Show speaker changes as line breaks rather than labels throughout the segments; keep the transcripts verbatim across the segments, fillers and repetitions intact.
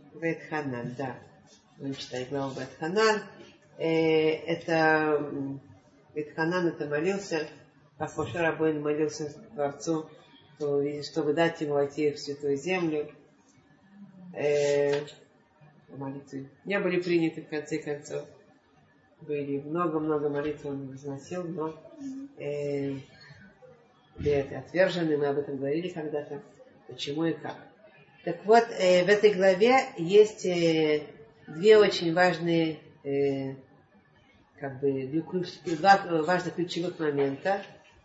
Бет-Ханан, да. Мы читаем главу Бет-Ханан. Э, это Бет-Ханан это молился, как Моше Рабейну молился Творцу, чтобы дать ему войти в святую землю. Э, молитвы не были приняты в конце концов. Были много-много молитв он возносил, но э, были отвержены, мы об этом говорили когда-то, почему и как. Так вот, э, в этой главе есть э, две очень важные, э, как бы, два важных ключевых момента,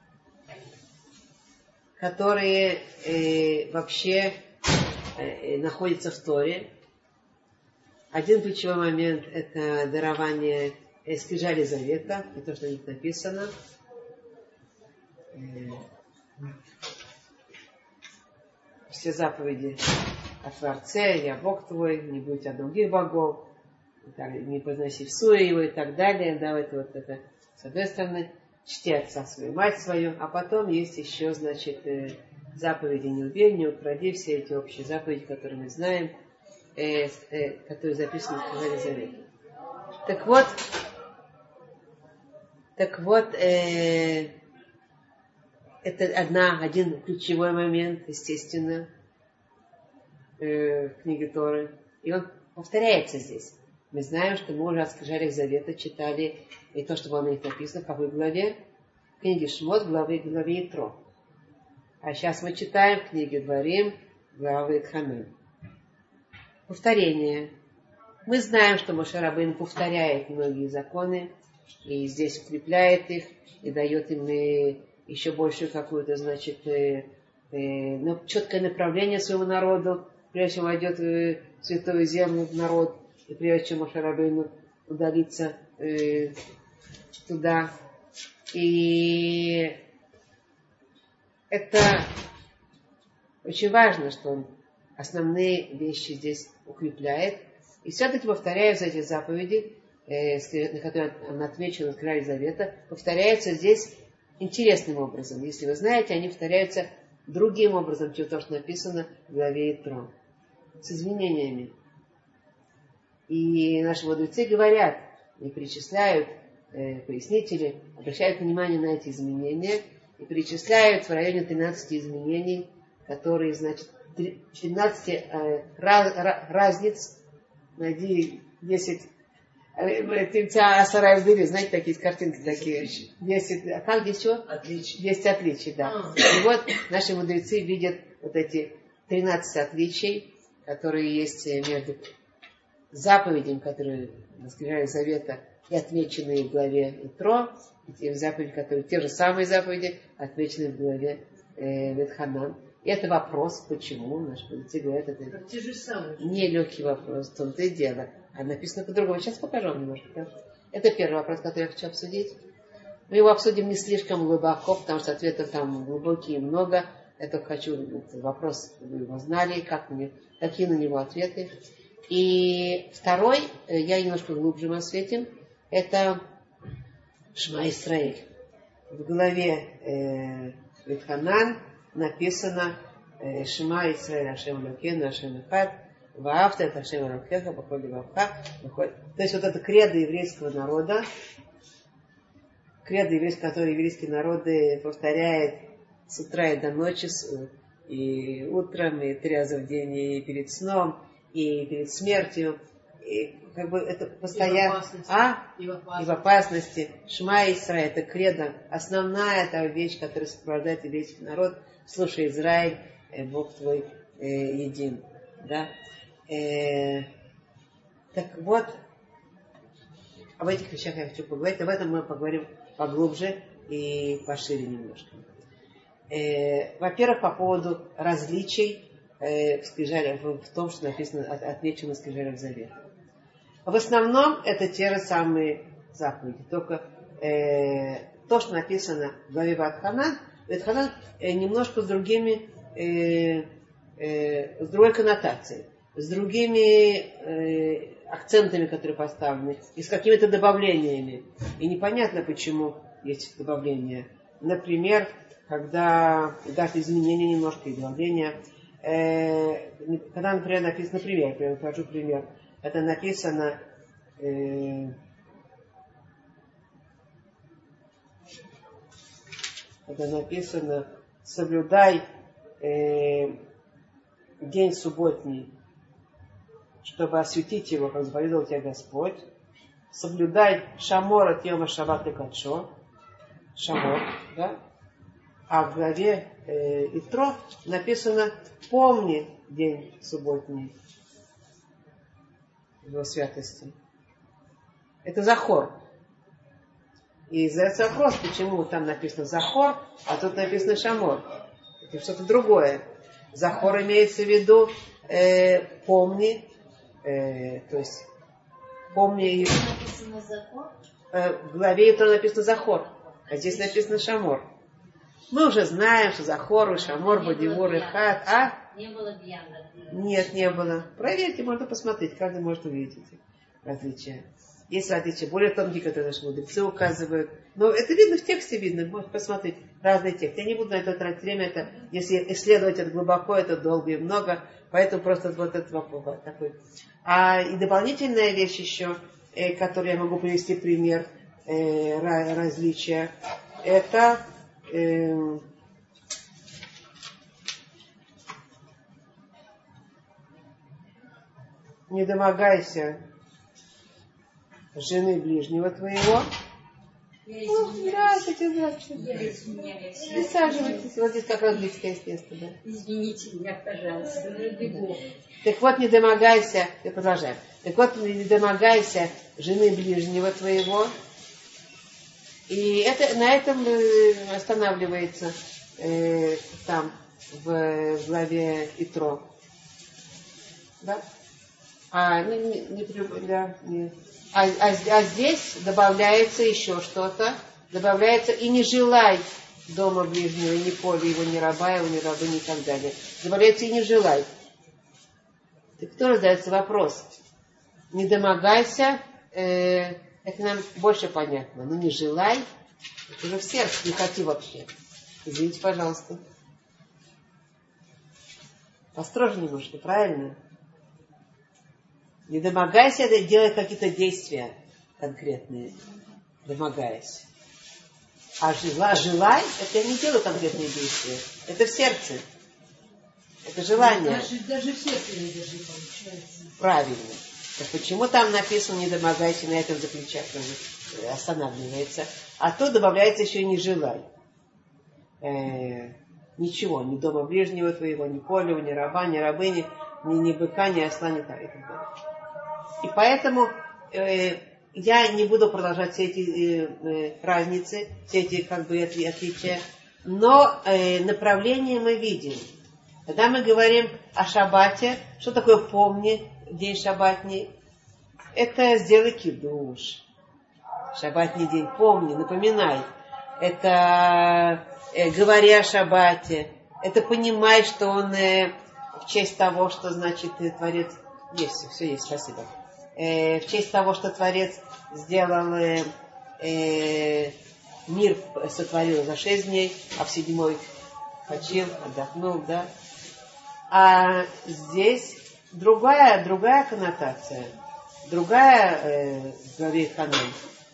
которые э, вообще э, находятся в Торе. Один ключевой момент – это дарование скрижали завета, и то, что на них написано. Все заповеди о Творце, я Бог твой, не будь от других богов, не произноси в суе его и так далее. Да, это вот это, с одной стороны, чти отца свою, мать свою, а потом есть еще, значит, заповеди не убей, не укради, все эти общие заповеди, которые мы знаем, э, э, которые записаны в Скрижали завета. Так вот, так вот, э, это одна, один ключевой момент, естественно, э, в книге Торы. И он повторяется здесь. Мы знаем, что мы уже о Скрижалях Завета читали и то, что было на них написано, в какой главе? В книге Шмот, в главе, в главе Итро. А сейчас мы читаем в книге Дворим, главы Бет-Ханан. Повторение. Мы знаем, что Моше Рабейну повторяет многие законы, и здесь укрепляет их, и дает им и еще большую какую-то, значит, э, э, ну, четкое направление своему народу, прежде чем войдет в святую землю в народ, и прежде чем Моше Рабейну удалится э, туда. И это очень важно, что он основные вещи здесь укрепляет. И все-таки повторяются эти заповеди, э, на которые он отмечен в Скрижалях Завета, повторяются здесь интересным образом. Если вы знаете, они повторяются другим образом, чем то, что написано в главе Итро. С изменениями. И наши мудрецы говорят, и перечисляют, э, пояснители, обращают внимание на эти изменения, и перечисляют в районе тринадцати изменений, которые, значит, тринадцать э, раз, раз, разниц, найди десять, знаете, такие картинки такие, десять, а как здесь что? Отличий. десять отличий, да. А. И вот наши мудрецы видят вот эти тринадцать отличий, которые есть между заповедями, которые на Скрижалях Завета и отмечены в главе Итро, и те заповеди, которые те же самые заповеди, отмечены в главе э, Бет-Ханан. И это вопрос, почему наши мудрецы говорят, это те же самые. Не легкий вопрос, в том-то и дело. А написано по-другому. Сейчас покажу вам немножко. Да? Это первый вопрос, который я хочу обсудить. Мы его обсудим не слишком глубоко, потому что ответов там глубокие и много. Я только хочу, этот вопрос, вы его знали, как мне, какие на него ответы. И второй, я немножко глубже мы осветим, это Шма Исраэль. В главе э, Бет-Ханан написано э, Шма Исраэль Ашем Элокейну Ашем Эхад Ваавта эт Ашем Элокеха бכל либавха. То есть вот это кредо еврейского народа, кредо еврейского, который еврейский народ повторяет с утра и до ночи, и утром, и три раза в день, и перед сном, и перед смертью, и как бы это постоянно... А? И в опасности. И в опасности. Шма Исраэль, это кредо, основная та вещь, которая сопровождает еврейский народ. Слушай, Израиль, Бог твой э, един. Да? Э, так вот, об этих вещах я хочу поговорить. Об этом мы поговорим поглубже и пошире немножко. Э, во-первых, по поводу различий э, в, скрижалях, в том, что написано, от, отмечено в Скрижалях Завета. В основном это те же самые заповеди, только э, то, что написано в главе Бет-Ханан, Бет-Ханан э, немножко с другими, э, э, с другой коннотацией, с другими э, акцентами, которые поставлены, и с какими-то добавлениями. И непонятно, почему есть добавления. Например, когда даже изменения немножко и добавления, э, когда, например, написано, например, я покажу пример, это написано э, это написано соблюдай э, день субботний, чтобы осветить его, как заповедовал тебя Господь. Соблюдай шамор от йома шаббат и кадшо. Шамор, да? А в главе э, Итро написано помни день субботний, его святости. Это захор. И задается вопрос, почему там написано захор, а тут написано шамор. Это что-то другое. Захор имеется в виду э, помни, э, то есть помни.
Написано захор?
Э, в главе Итро написано захор, а здесь написано шамор. Мы уже знаем, что захор и шамор, бодивур и хат, а?
Не было бьянда.
Нет, не было. Проверьте, можно посмотреть, каждый может увидеть эти различия. Есть различия более тонкие, которые наши мудрецы указывают. Но это видно в тексте, видно. Можно посмотреть разные тексты. Я не буду на это тратить время. Это, если исследовать это глубоко, это долго и много. Поэтому просто вот этот вопрос такой. А и дополнительная вещь еще, э, которую я могу привести пример э, различия, это э, не домогайся жены ближнего твоего. Ну, здравствуйте, здравствуйте. Присаживайтесь. Вот здесь как раз близкое есть место, да?
Извините меня, пожалуйста, не бегу.
Так вот, не домогайся, я продолжаю. Так вот, не домогайся жены ближнего твоего. И это, на этом останавливается э, там, в главе Итро. Да? А, не, не, не, да, не. А, а, а здесь добавляется еще что-то. Добавляется и не желай дома ближнего, и ни поля его, ни раба его, ни рабы, ни так далее. Добавляется и не желай. Так кто задается вопрос? Не домогайся, э, это нам больше понятно. Но не желай, это уже в сердце, не хоти вообще. Извините, пожалуйста. Построже немножко, правильно? Не домогайся, это делай какие-то действия конкретные, домогаясь. А жила, желай, это я не делаю конкретные действия. Это в сердце. Это желание.
Даже, даже в сердце не держи, получается.
Правильно. Так почему там написано не домогайся, на этом заключается, останавливается. А то добавляется еще и не желай. Э, ничего, ни дома ближнего твоего, ни поля, ни раба, ни рабыни, ни, ни быка, ни осла, ни так и так далее. И поэтому э, я не буду продолжать все эти э, разницы, все эти как бы отличия, но э, направление мы видим. Когда мы говорим о шаббате, что такое помни, день шаббатний? Это сделай кидуш. Шаббатний день, помни, напоминай. Это э, говори о шаббате. Это понимай, что он э, в честь того, что значит Творец... Есть, все есть, спасибо. Э, в честь того, что Творец сделал э, э, мир, сотворил за шесть дней, а в седьмой почил, отдохнул, да. А здесь другая, другая коннотация, другая э, в главе Ханан.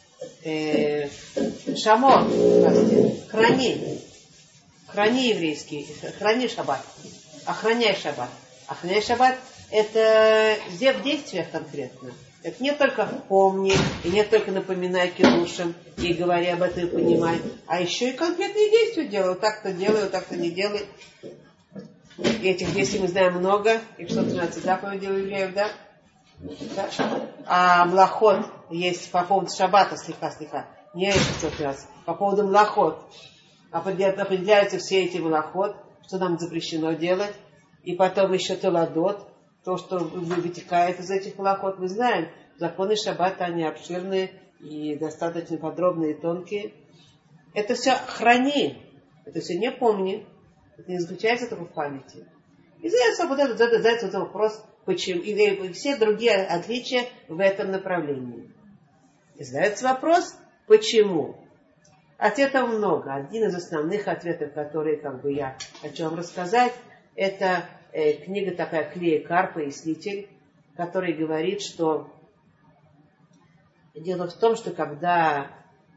Э, шамор, простите, храни, храни еврейский, храни шаббат, охраняй шаббат. Охраняй шаббат это где в действиях конкретно. Это не только помни, и не только напоминай кидушам, и говори об этом, и понимай, а еще и конкретные действия делай. Вот так-то делай, вот так-то не делай. И этих действий мы знаем много. Их сто тринадцать заповедей у евреев, да? Да? А млахот есть по поводу шаббата, слегка, слегка. Не сто тринадцать. По поводу млахот. Определяются все эти млахот, что нам запрещено делать. И потом еще толадот, то, что вытекает из этих млахот. Мы знаем, законы шаббата, они обширные и достаточно подробные и тонкие. Это все храни. Это все не помни. Это не заключается только в памяти. И задается вот этот, задается вот этот вопрос, почему, и все другие отличия в этом направлении. И задается вопрос, почему. Ответов много. Один из основных ответов, которые как бы я хочу вам рассказать, это э, книга такая Клея Кар, Пояснитель, который говорит, что дело в том, что когда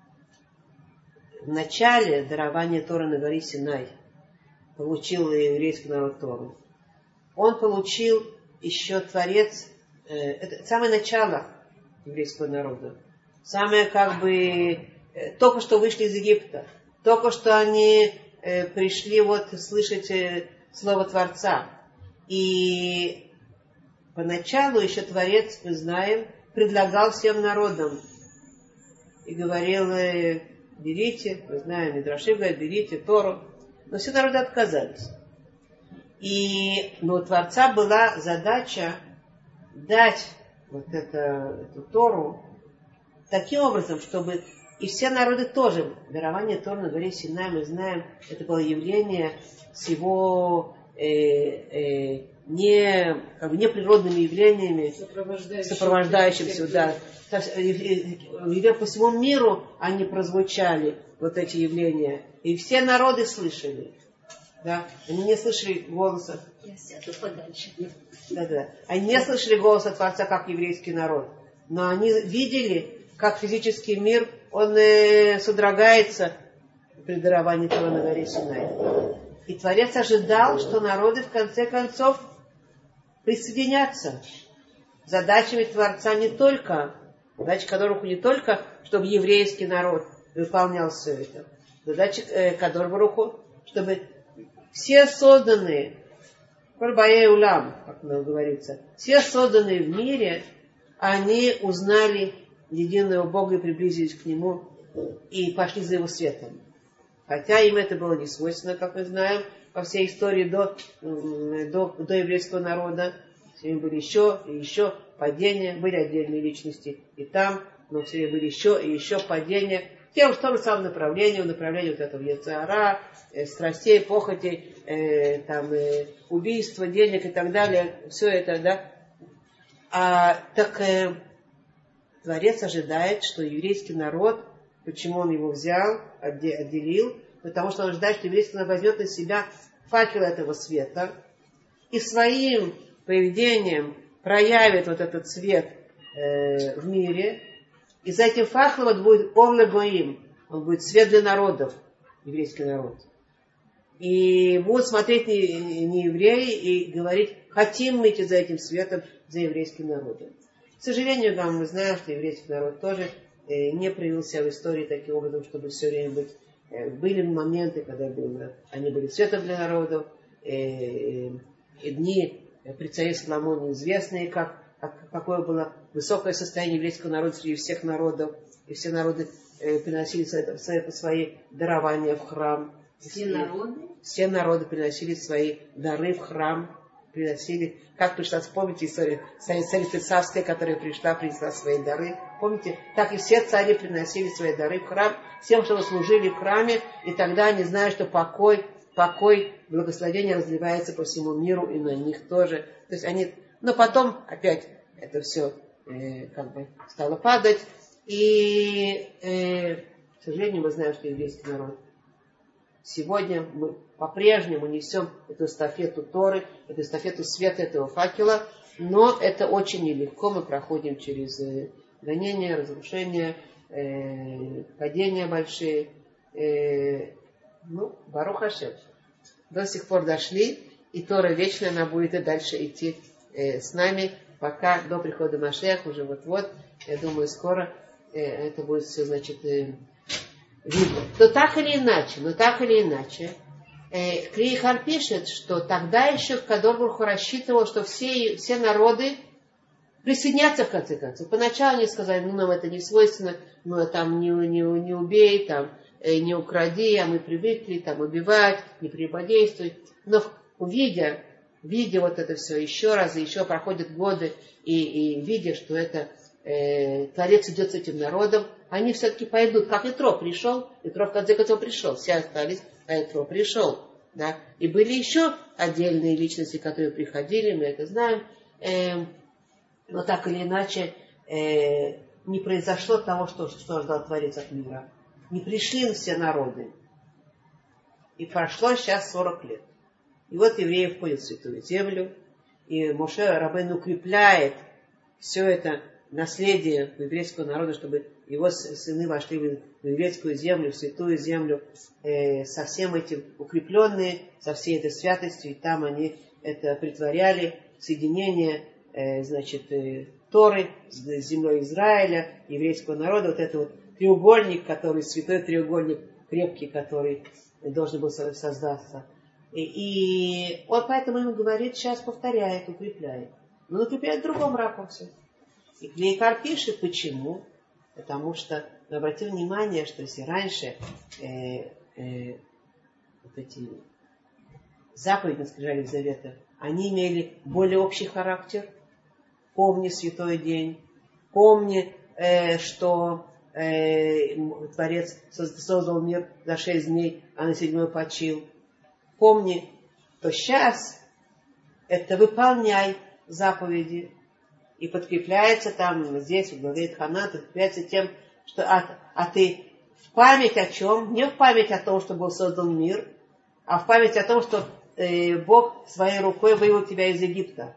в начале дарования Торы на горе Синай получил еврейский народ Тору, он получил еще Творец, э, это самое начало еврейского народа, самое как бы, э, только что вышли из Египта, только что они э, пришли вот слышать э, слово Творца. И поначалу еще Творец, мы знаем, предлагал всем народам и говорил, э, берите, мы знаем, Мидраши говорят, берите Тору, но все народы отказались. И но у Творца была задача дать вот это, эту Тору таким образом, чтобы и все народы тоже, дарование Торы на горе Синай, мы знаем, это было явление с его э, э, не, как бы неприродными явлениями, сопровождающими, сопровождающими сюда. По всему миру они прозвучали, вот эти явления, и все народы слышали. Да? Они не слышали голоса.
Я сяду подальше.
Да, да. Они не слышали голоса Творца, как еврейский народ. Но они видели, как физический мир, он э, содрогается при даровании Торы на горе Синай. И Творец ожидал, что народы в конце концов присоединятся. Задачами Творца не только, задача которых не только, чтобы еврейский народ выполнял все это. Задача э, Кадош Барух Ху, чтобы все созданные, Кольбае Улам, как говорится, все созданные в мире, они узнали единого Бога и приблизились к Нему и пошли за Его светом. Хотя им это было не свойственно, как мы знаем, во всей истории до, до, до еврейского народа. Все время были еще и еще падения, были отдельные личности и там, но все время были еще и еще падения. Тем, в том же самом направлении, в направлении вот этого Ецара, э, страстей, похотей, э, там, э, убийства, денег и так далее. Все это, да. А, так э, Творец ожидает, что еврейский народ, почему он его взял, отделил, потому что он ожидает, что еврейский народ возьмет на себя факел этого света и своим поведением проявит вот этот свет э, в мире. И за этим факелом будет Орле Гоим, он будет свет для народов, еврейский народ. И будут смотреть не, не евреи и говорить, хотим мы идти за этим светом, за еврейским народом. К сожалению, да, мы знаем, что еврейский народ тоже э, не проявил себя в истории таким образом, чтобы все время быть. Э, были моменты, когда было, они были светом для народов, э, э, и дни при царе Соломоне известные, как Как, какое было высокое состояние еврейского народа среди всех народов. И все народы э, приносили свои, свои, свои дарования в храм.
Все народы?
Все народы приносили свои дары в храм. Приносили, как пришла, помните историю, царь Песавская, которая пришла, принесла свои дары. Помните, так и все цари приносили свои дары в храм, всем, что служили в храме, и тогда они знают, что покой, покой, благословение разливается по всему миру и на них тоже. То есть они... Но потом опять это все э, как бы стало падать. И, э, к сожалению, мы знаем, что еврейский народ сегодня мы по-прежнему несем эту эстафету Торы, эту эстафету света этого факела, но это очень нелегко. Мы проходим через э, гонения, разрушения, э, падения большие. Э, ну, Барух Ашем. До сих пор дошли, и Тора вечная, она будет и дальше идти с нами, пока до прихода Машиаха, уже вот-вот, я думаю, скоро э, это будет все, значит, э, видно. То так или иначе, но так или иначе, э, Клея Кар пишет, что тогда еще Кадош Барух Ху рассчитывал, что все, все народы присоединятся в конце концов. Поначалу они сказали, ну нам это не свойственно, ну там не, не, не убей, там, э, не укради, а мы привыкли там убивать, не прелюбодействуй. Но увидя Видя вот это все еще раз, и еще проходят годы, и, и видя, что это э, Творец идет с этим народом, они все-таки пойдут. Как Итро пришел, Итро в конце концов пришел, все остались, а Итро пришел. Да? И были еще отдельные личности, которые приходили, мы это знаем. Э, но так или иначе, э, не произошло того, что, что ждал Творец от мира. Не пришли все народы. И прошло сейчас сорок лет. И вот евреи входят в Святую Землю, и Моше Рабейну укрепляет все это наследие еврейского народа, чтобы его сыны вошли в еврейскую землю, в Святую Землю, э, со всем этим укрепленные, со всей этой святостью, и там они это притворяли, соединение, э, значит, э, Торы с землей Израиля, еврейского народа, вот этот вот треугольник, который, святой треугольник, крепкий, который должен был создаться. И, и он поэтому ему говорит, сейчас повторяет, укрепляет. Но он укрепляет в другом ракурсе. И Клейкар пишет, почему. Потому что, мы обратим внимание, что если раньше э, э, вот эти заповеди на скрижалях завета, они имели более общий характер. Помни святой день, помни, э, что э, Творец создал мир за шесть дней, а на седьмой почил. Помни, то сейчас это выполняй заповеди. И подкрепляется там, здесь, в главе Хана, подкрепляется тем, что а, а ты в память о чем? Не в память о том, что был создан мир, а в память о том, что э, Бог своей рукой вывел тебя из Египта.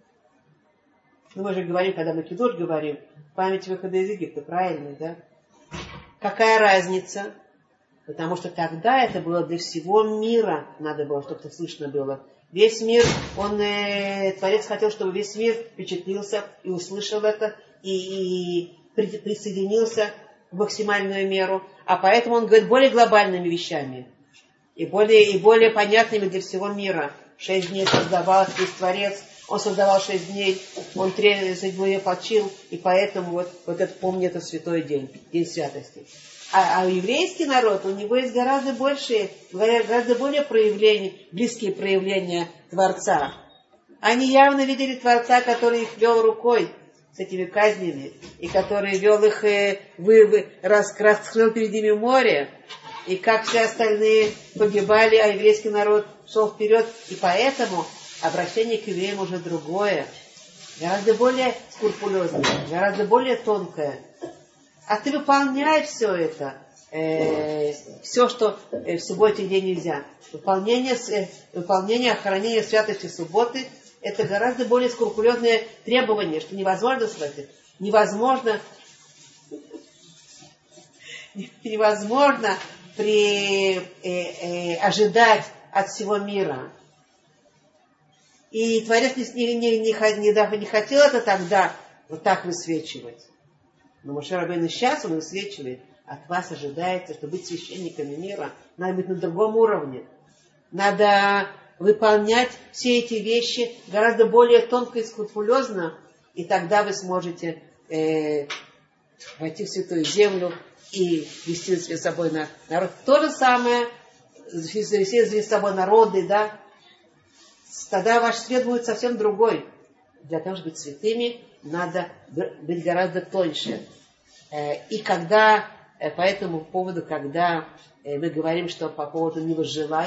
Ну, мы же говорим, когда мы кидуш говорим, память выхода из Египта, правильно, да? Какая разница? Потому что тогда это было для всего мира, надо было, чтобы это слышно было. Весь мир, он, э, Творец хотел, чтобы весь мир впечатлился и услышал это, и, и при, присоединился в максимальную меру. А поэтому он говорит более глобальными вещами, и более, и более понятными для всего мира. Шесть дней создавал весь Творец, он создавал шесть дней, он три седьмые почил, и поэтому вот, вот это, помни, это святой день, день святости. А, а еврейский народ, у него есть гораздо больше, гораздо более проявления, близкие проявления Творца. Они явно видели Творца, который их вел рукой с этими казнями, и который вел их, э, вы, вы, раскрыл перед ними море, и как все остальные погибали, а еврейский народ шел вперед. И поэтому обращение к евреям уже другое, гораздо более скрупулезное, гораздо более тонкое. А ты выполняй все это, э, все, что э, в субботний день нельзя. Выполнение, э, выполнение охранения святости субботы — это гораздо более скрупулезное требование, что невозможно схватить. Невозможно, невозможно при, э, э, ожидать от всего мира. И Творец не, не, не, не, не хотел это тогда вот так высвечивать. Но Моше Рабейну сейчас он высвечивает, от вас ожидается, что быть священниками мира надо быть на другом уровне. Надо выполнять все эти вещи гораздо более тонко и скрупулезно, и тогда вы сможете э, войти в Святую Землю и вести за собой народ. То же самое, вести за собой народы, да. Тогда ваш свет будет совсем другой. Для того, чтобы быть святыми, надо быть гораздо тоньше. И когда, по этому поводу, когда мы говорим, что по поводу «не возжелай»,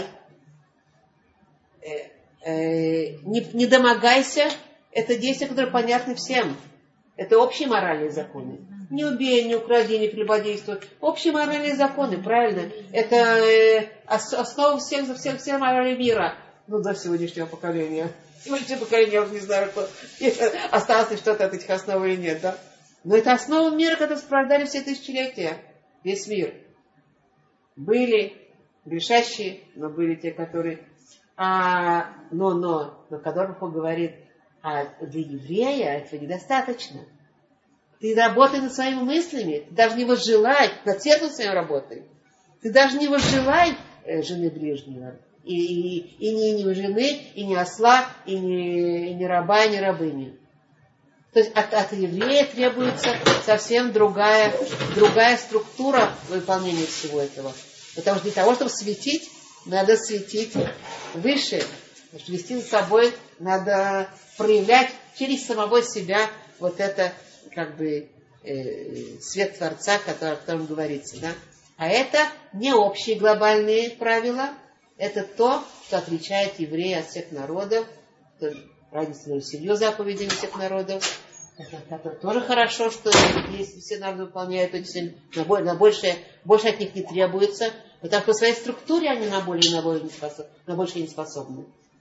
не, не домогайся, это действия, которые понятны всем. Это общие моральные законы. Не убей, не укради, не прелюбодействуй. Общие моральные законы, правильно? Это основа всех, всех, всех моралей мира. Ну, до сегодняшнего поколения. Сегодняшнее поколение, я уже не знаю, кто, осталось ли что-то от этих основ или нет, да? Но это основа мира, которые сопровождали все тысячелетия. Весь мир. Были грешащие, но были те, которые... А, но, но, но когда Бог говорит, а для еврея этого недостаточно. Ты работай над своими мыслями, ты даже не возжелай, над сердцем своим работай. Ты даже не возжелай э, жены ближнего. И, и, и не, не жены, и не осла, и не, и не раба, и не рабыни. То есть от, от еврея требуется совсем другая, другая структура выполнения всего этого. Потому что для того, чтобы светить, надо светить выше. Потому что вести за собой надо проявлять через самого себя вот это, как бы, э, свет Творца, который, о котором говорится. Да? А это не общие глобальные правила. Это то, что отличает еврея от всех народов. Разница между семью заповедями всех народов. Это тоже хорошо, что если все народы выполняют, то на, на большее, больше от них не требуется. Потому что по своей структуре они на более, на более не способны, на больше не способны.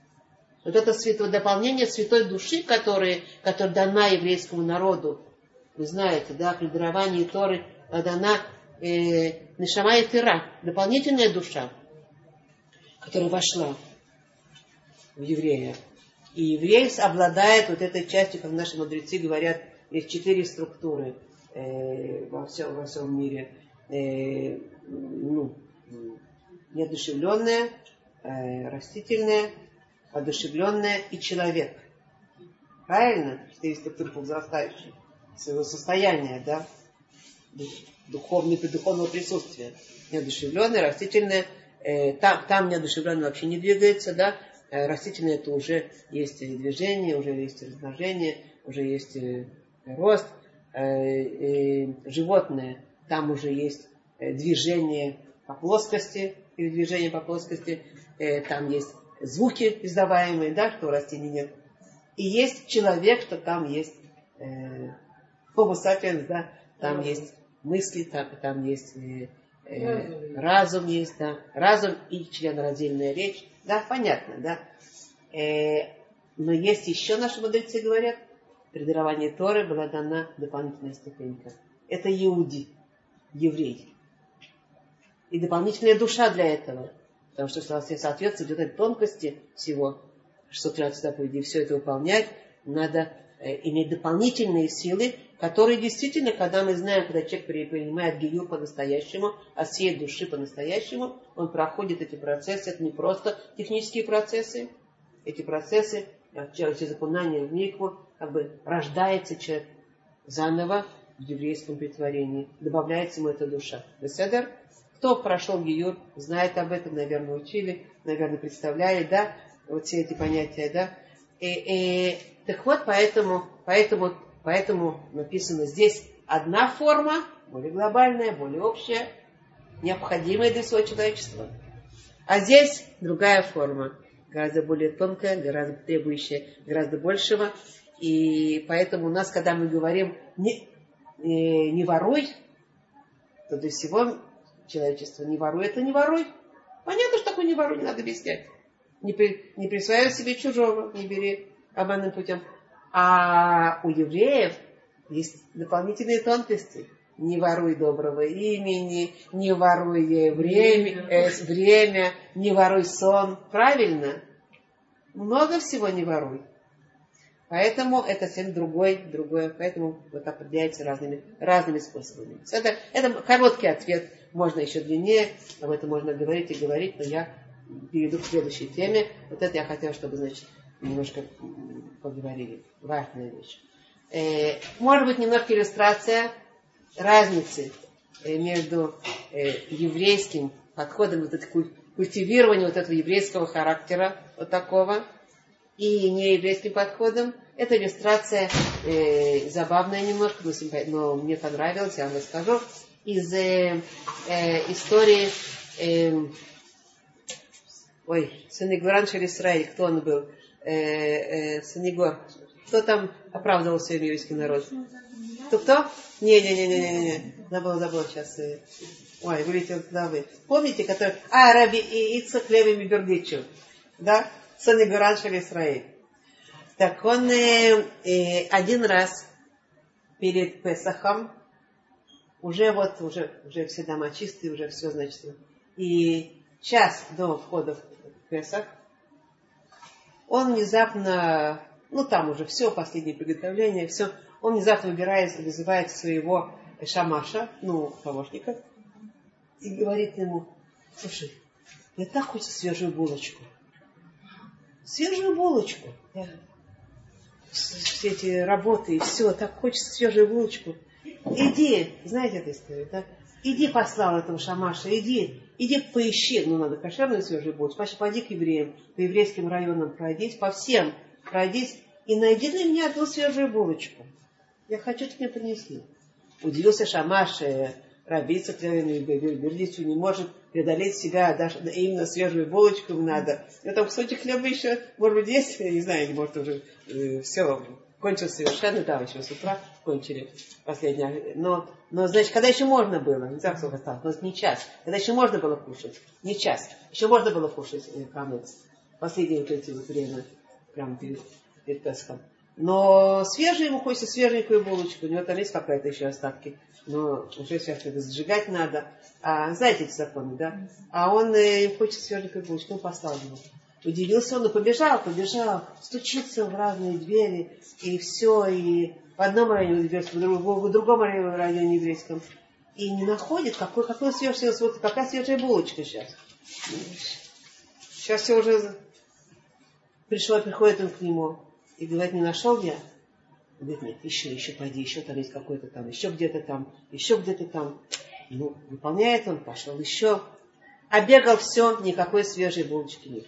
Вот это святое дополнение святой души, которое, которое дана еврейскому народу. Вы знаете, да, при даровании Торы дана э, нешама ефира, дополнительная душа, которая вошла в еврея. И еврей обладает вот этой частью, как наши мудрецы говорят, есть четыре структуры э, во, всем, во всем мире. Э, ну, неодушевленная, э, растительная, одушевленная и человек. Правильно? Четыре структуры возрастающие. Своего состояния, да? Духовного, духовного присутствия. Неодушевленная, растительная. Э, там, там неодушевленная вообще не двигается, да? Растительное это уже есть движение, уже есть размножение, уже есть рост. Животное, там уже есть движение по плоскости, движение по плоскости, там есть звуки издаваемые, да, что у растений нет. И есть человек, что там есть Homo sapiens, да, там разум. Есть мысли, там, там есть э, разум. разум есть, да, разум и членораздельная речь. Да, понятно, да. Э, но есть еще, наши мудрецы говорят, при даровании Торы была дана дополнительная ступенька. Это иуди, еврей. И дополнительная душа для этого. Потому что, соответственно, для этой тонкости всего, шестьсот тринадцать заповедей, все это выполнять, надо э, иметь дополнительные силы, которые действительно, когда мы знаем, когда человек принимает гиюр по-настоящему, от всей души по-настоящему, он проходит эти процессы. Это не просто технические процессы. Эти процессы, через окунание в микву, как бы рождается человек заново в еврейском претворении. Добавляется ему эта душа. Беседер? Кто прошел гиюр, знает об этом, наверное, учили, наверное, представляли, да, вот все эти понятия, да. И, и, так вот, поэтому, поэтому Поэтому написано здесь одна форма, более глобальная, более общая, необходимая для всего человечества. А здесь другая форма, гораздо более тонкая, гораздо требующая гораздо большего. И поэтому у нас, когда мы говорим «не, не, не воруй», то для всего человечества «не воруй» — это «не воруй». Понятно, что такое «не воруй», не надо объяснять. Не, при, не присваивай себе чужого, не бери обманным путем. А у евреев есть дополнительные тонкости. Не воруй доброго имени, не воруй время, э, время, не воруй сон. Правильно? Много всего не воруй. Поэтому это совсем другой, другое. Поэтому вот определяется разными, разными способами. Это, это короткий ответ. Можно еще длиннее. Об этом можно говорить и говорить, но я перейду к следующей теме. Вот это я хотела, чтобы, значит, немножко поговорили. Важная вещь. Э, может быть, немножко иллюстрация разницы э, между э, еврейским подходом, вот это культивирование вот этого еврейского характера, вот такого, и нееврейским подходом. Это иллюстрация э, забавная немножко, но, но мне понравилась, я вам расскажу, из э, э, истории э, ой, Санигуран Шелисраиль, кто он был? Э, э, Санигор. Кто там оправдывал свой еврейский народ? Кто-кто? Не-не-не-не-не. Забыл, забыл сейчас. Ой, вылетел туда вы. Помните, который... А, Раби Ицхак Леви Мибердичу. Да? Санигуран Шелисраиль. Так он э, э, один раз перед Песахом, уже вот, уже, уже все дома чистые, уже все, значит, и час до входа в Песах, он внезапно, ну там уже все, последнее приготовление, все, он внезапно выбирает, вызывает своего шамаша, ну, помощника, и говорит ему: слушай, мне так хочется свежую булочку. Свежую булочку. Я... Все эти работы и все, так хочется свежую булочку. Иди, знаете эту историю, да? Иди послал этого шамаша, иди, иди поищи, ну надо кошерную свежую булочку, пойди, пойди к евреям, по еврейским районам пройдись, по всем пройдись и найди для меня одну свежую булочку. Я хочу, чтобы мне принесли. Удивился шамаш, Раби Ицхак Леви Мибердичу не может преодолеть себя, даже именно свежую булочку ему надо. И там кусочек хлеба еще, может быть, есть, я не знаю, может уже э, все, кончилось совершенно, да, еще с утра кончили последнее. Но, но, значит, когда еще можно было, не знаю, сколько осталось, но не час, когда еще можно было кушать, не час, еще можно было кушать э, камец, последнее вот это вот время. прямо перед, перед Песхом. Но свежий ему хочется свеженькую булочку. У него там есть какая-то еще остатки. Но уже сейчас это сжигать надо. А, знаете эти законы, да? А он э, хочет свеженькую булочку. Он послал ему. Удивился он и побежал, побежал. Стучится в разные двери. И все. И в одном районе еврейском, в другом районе еврейском. И не находит, какой, какой свежий, вот какая свежая булочка сейчас. Сейчас все уже пришло, приходит он к нему. И говорит, не нашел я? Он говорит, нет, еще, еще пойди, еще там есть какой-то там, еще где-то там, еще где-то там. Ну, выполняет он, пошел еще. Обегал все, никакой свежей булочки нет.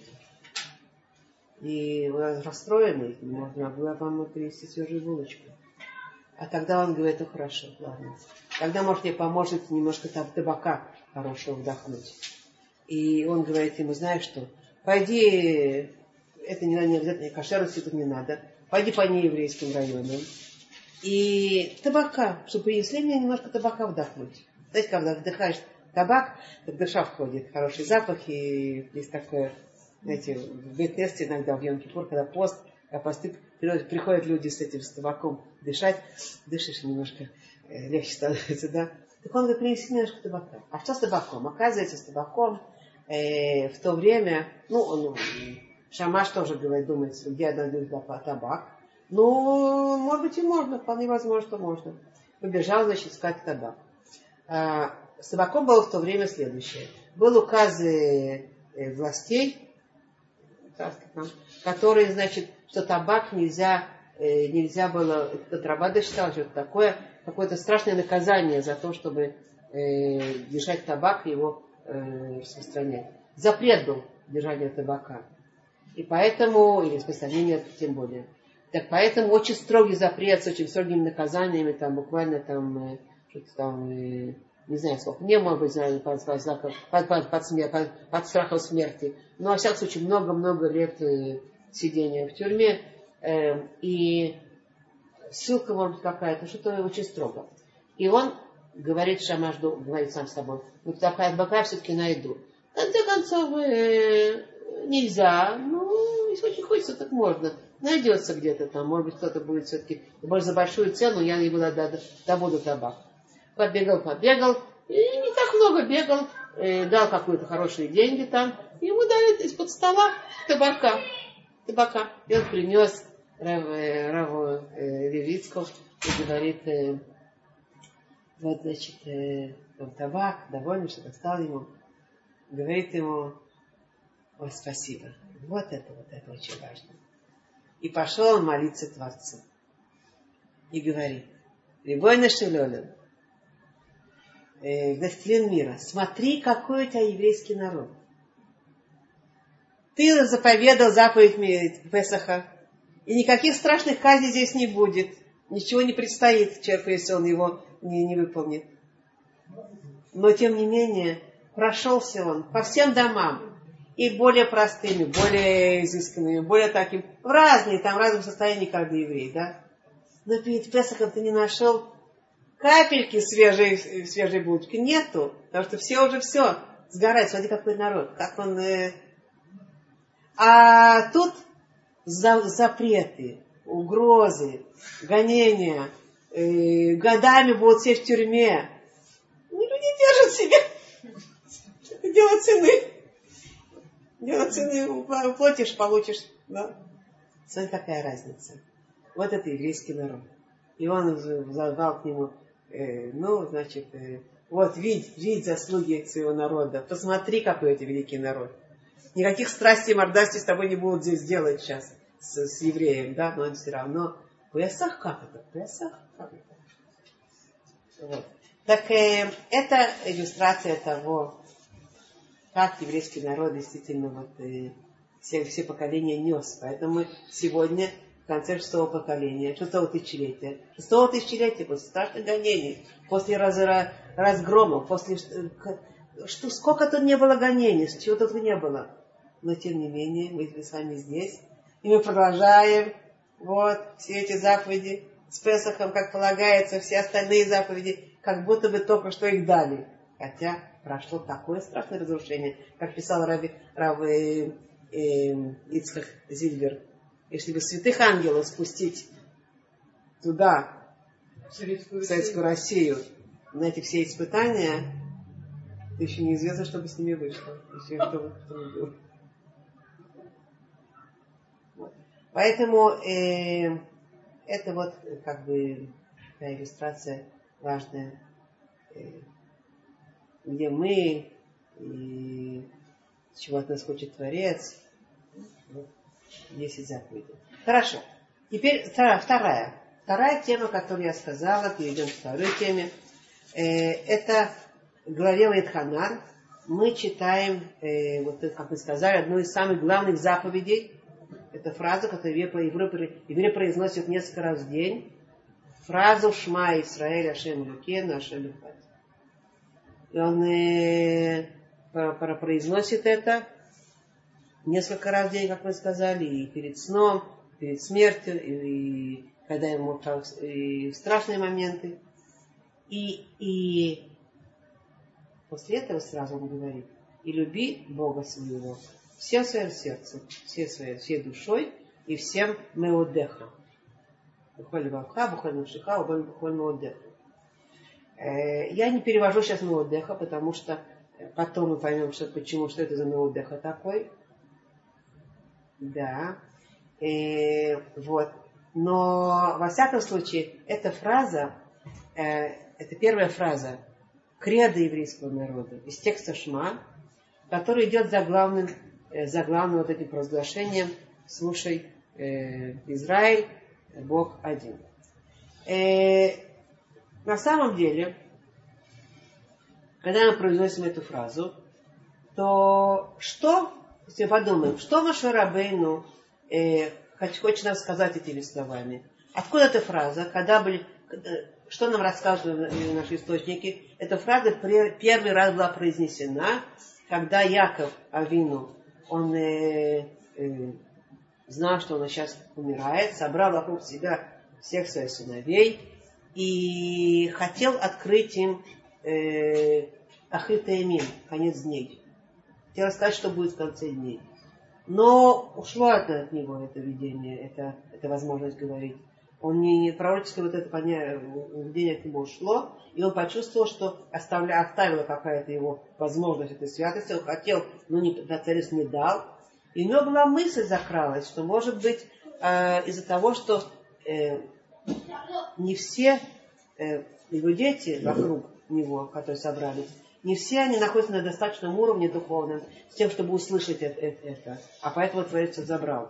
И расстроенный, можно было вам принести свежую булочку. А тогда он говорит, ну хорошо, ладно. Тогда, может, мне поможет немножко там табака хорошего вдохнуть. И он говорит ему, знаешь что, пойди... Это не, не обязательно, кошерности тут не надо. Пойди по нееврейским районам. И табака, чтобы принесли мне немножко табака вдохнуть. Знаете, когда вдыхаешь табак, так душа входит, хороший запах. И есть такое, знаете, в Бет-Эсте иногда, в Йом-Кипур, когда пост, а посты, приходят люди с этим, с табаком дышать, дышишь немножко, э, легче становится, да? Так он говорит, принеси немножко табака. А что с табаком? Оказывается, с табаком э, в то время, ну, он... Шамаш тоже говорит, думает, где дадут табак. Ну, может быть, и можно, вполне возможно, что можно. Побежал, значит, искать табак. А, с табаком было в то время следующее. Был указ э, властей, которые, значит, что табак нельзя, э, нельзя было, этот Рабада считал, что это такое, какое-то страшное наказание за то, чтобы э, держать табак и его э, распространять. Запрет был держания табака. И поэтому, или распространение тем более. Так поэтому очень строгий запрет с очень строгими наказаниями, там буквально там, что-то там, не знаю сколько, не может быть, знаю, под, под, под, под, под, смер, под, под страхом смерти. Но, во всяком случае, много-много лет э, сидения в тюрьме. Э, и ссылка, может быть, какая-то, что-то очень строго. И он говорит Шамашду, говорит сам с собой, ну, такая бака все-таки найду. В конце концов, э, нельзя, ну, если очень хочется, так можно. Найдется где-то там, может быть, кто-то будет все-таки, может, за большую цену я ему добуду табак. Побегал, побегал, и не так много бегал, э, дал какие-то хорошие деньги там, и ему дали из-под стола табака, табака. И он принес Раву, Раву э, Левицкому и говорит, э, вот, значит, э, он табак, довольный, что достал ему, говорит ему, ой, спасибо. Вот это, вот это очень важно. И пошел он молиться Творцу. И говорит, Рибойна Шелолем, э, властелин мира, смотри, какой у тебя еврейский народ. Ты заповедал заповедь Песаха, и никаких страшных казней здесь не будет. Ничего не предстоит человеку, если он его не, не выполнит. Но, тем не менее, прошелся он по всем домам. И более простыми, более изысканными, более таким, в разные, там, в разном состоянии каждый еврей, да. Но перед Песахом ты не нашел капельки свежей, свежей булочки. Нету, потому что все уже все сгорает. Смотри, какой народ, как он... Э... А тут за, запреты, угрозы, гонения, э, годами будут все в тюрьме. Ну, люди держат себя. Это дело цены. Дело цены платишь, получишь. Да? Смотри, какая разница. Вот это еврейский народ. И он взорвал к нему, э, ну, значит, э, вот, видь, видь заслуги своего народа. Посмотри, какой это великий народ. Никаких страстей и мордастей с тобой не будут здесь делать сейчас с, с евреем, да, но все равно. Песах, как это? Песах, как это? Вот. Так э, это иллюстрация того, как еврейский народ действительно вот, э, все, все поколения нес. Поэтому мы сегодня в конце шестого поколения, шестого тысячелетия, шестого тысячелетия, после страшных гонений, после раз, разгромов, после что, сколько тут не было гонений, чего тут не было. Но тем не менее, мы с вами здесь, и мы продолжаем вот все эти заповеди с Песахом, как полагается, все остальные заповеди, как будто бы только что их дали. Хотя прошло такое страшное разрушение, как писал Раби, Рав э, э, Ицхак Зильбер, Если бы святых ангелов спустить туда, в Советскую, в Советскую Россию, на эти все испытания, то еще неизвестно, что бы с ними вышло. Еще кто бы кто ни был. Вот. Поэтому э, это вот как бы такая иллюстрация важная, э, где мы и чего от нас хочет Творец. Вот, десять заповедей. Хорошо. Теперь вторая. Вторая тема, которую я сказала, перейдем к второй теме. Э, это в главе Ваэтханан мы читаем, э, вот как мы сказали, одну из самых главных заповедей. Это фраза, которую еврей, еврей произносит несколько раз в день. Фразу «Шма Исраэль Ашем Элокейну Ашем Эхад». И он э, произносит это несколько раз в день, как мы сказали, и перед сном, перед смертью, и, и когда ему и в страшные моменты. И, и после этого сразу он говорит: и люби Бога своего всем своим сердцем, всей своей, всей душой и всем меодеха. Бухоль вавха, бухоль навшиха, бухоль меодеха. Я не перевожу сейчас меодеха, потому что потом мы поймем, что, почему, что это за меодеха такой. Да. И, вот. Но, во всяком случае, эта фраза, э, это первая фраза кредо еврейского народа из текста Шма, который идет за главным, э, за главным вот этим провозглашением: слушай, э, Израиль, Бог один. Э, на самом деле, когда мы произносим эту фразу, то что, если мы подумаем, что Моше Рабейну э, хочет нам сказать этими словами? Откуда эта фраза? Когда были, что нам рассказывают наши источники? Эта фраза первый раз была произнесена, когда Яков Авину, он э, э, знал, что он сейчас умирает, собрал вокруг себя всех своих сыновей и хотел открыть им э, Ахит Эмин, конец дней. Хотел сказать, что будет в конце дней. Но ушло от, от него это видение, это, это возможность говорить. Он не, не пророческое вот это понятие, видение от него ушло, и он почувствовал, что оставля, оставила какая-то его возможность этой святости. Он хотел, но не, Творец не дал. И у него была мысль закралась, что может быть э, из-за того, что э, не все э, его дети вокруг него, которые собрались, не все они находятся на достаточном уровне духовном, с тем, чтобы услышать это, это, это. А поэтому Творец забрал.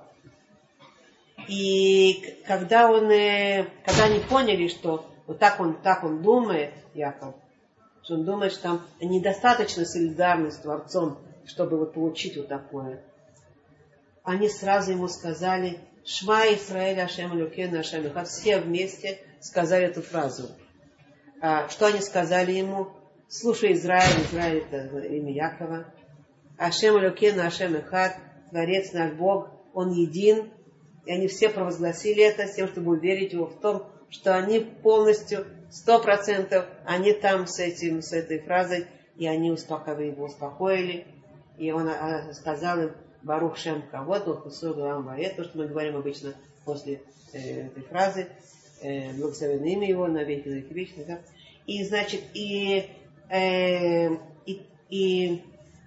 И когда, он, когда они поняли, что вот так он, так он думает, Яков, что он думает, что там недостаточно солидарность с Творцом, чтобы вот получить вот такое, они сразу ему сказали: Шма Исраэль Ашем Элокейну Ашем Эхад. Все вместе сказали эту фразу. А, что они сказали ему? Слушай, Израиль, Израиль это имя Якова. Ашем Элокейну Ашем Эхад, Творец наш Бог, Он един. И они все провозгласили это с тем, чтобы уверить его в том, что они полностью, сто процентов, они там с, этим, с этой фразой, и они успокоили, его успокоили. И он сказал им: Барух Шем Кавод, Лохусу Глам Ваэт, то, что мы говорим обычно после э, этой фразы, э, благословенное имя его на веки веки вечные. Да? И, значит, и, э, и, и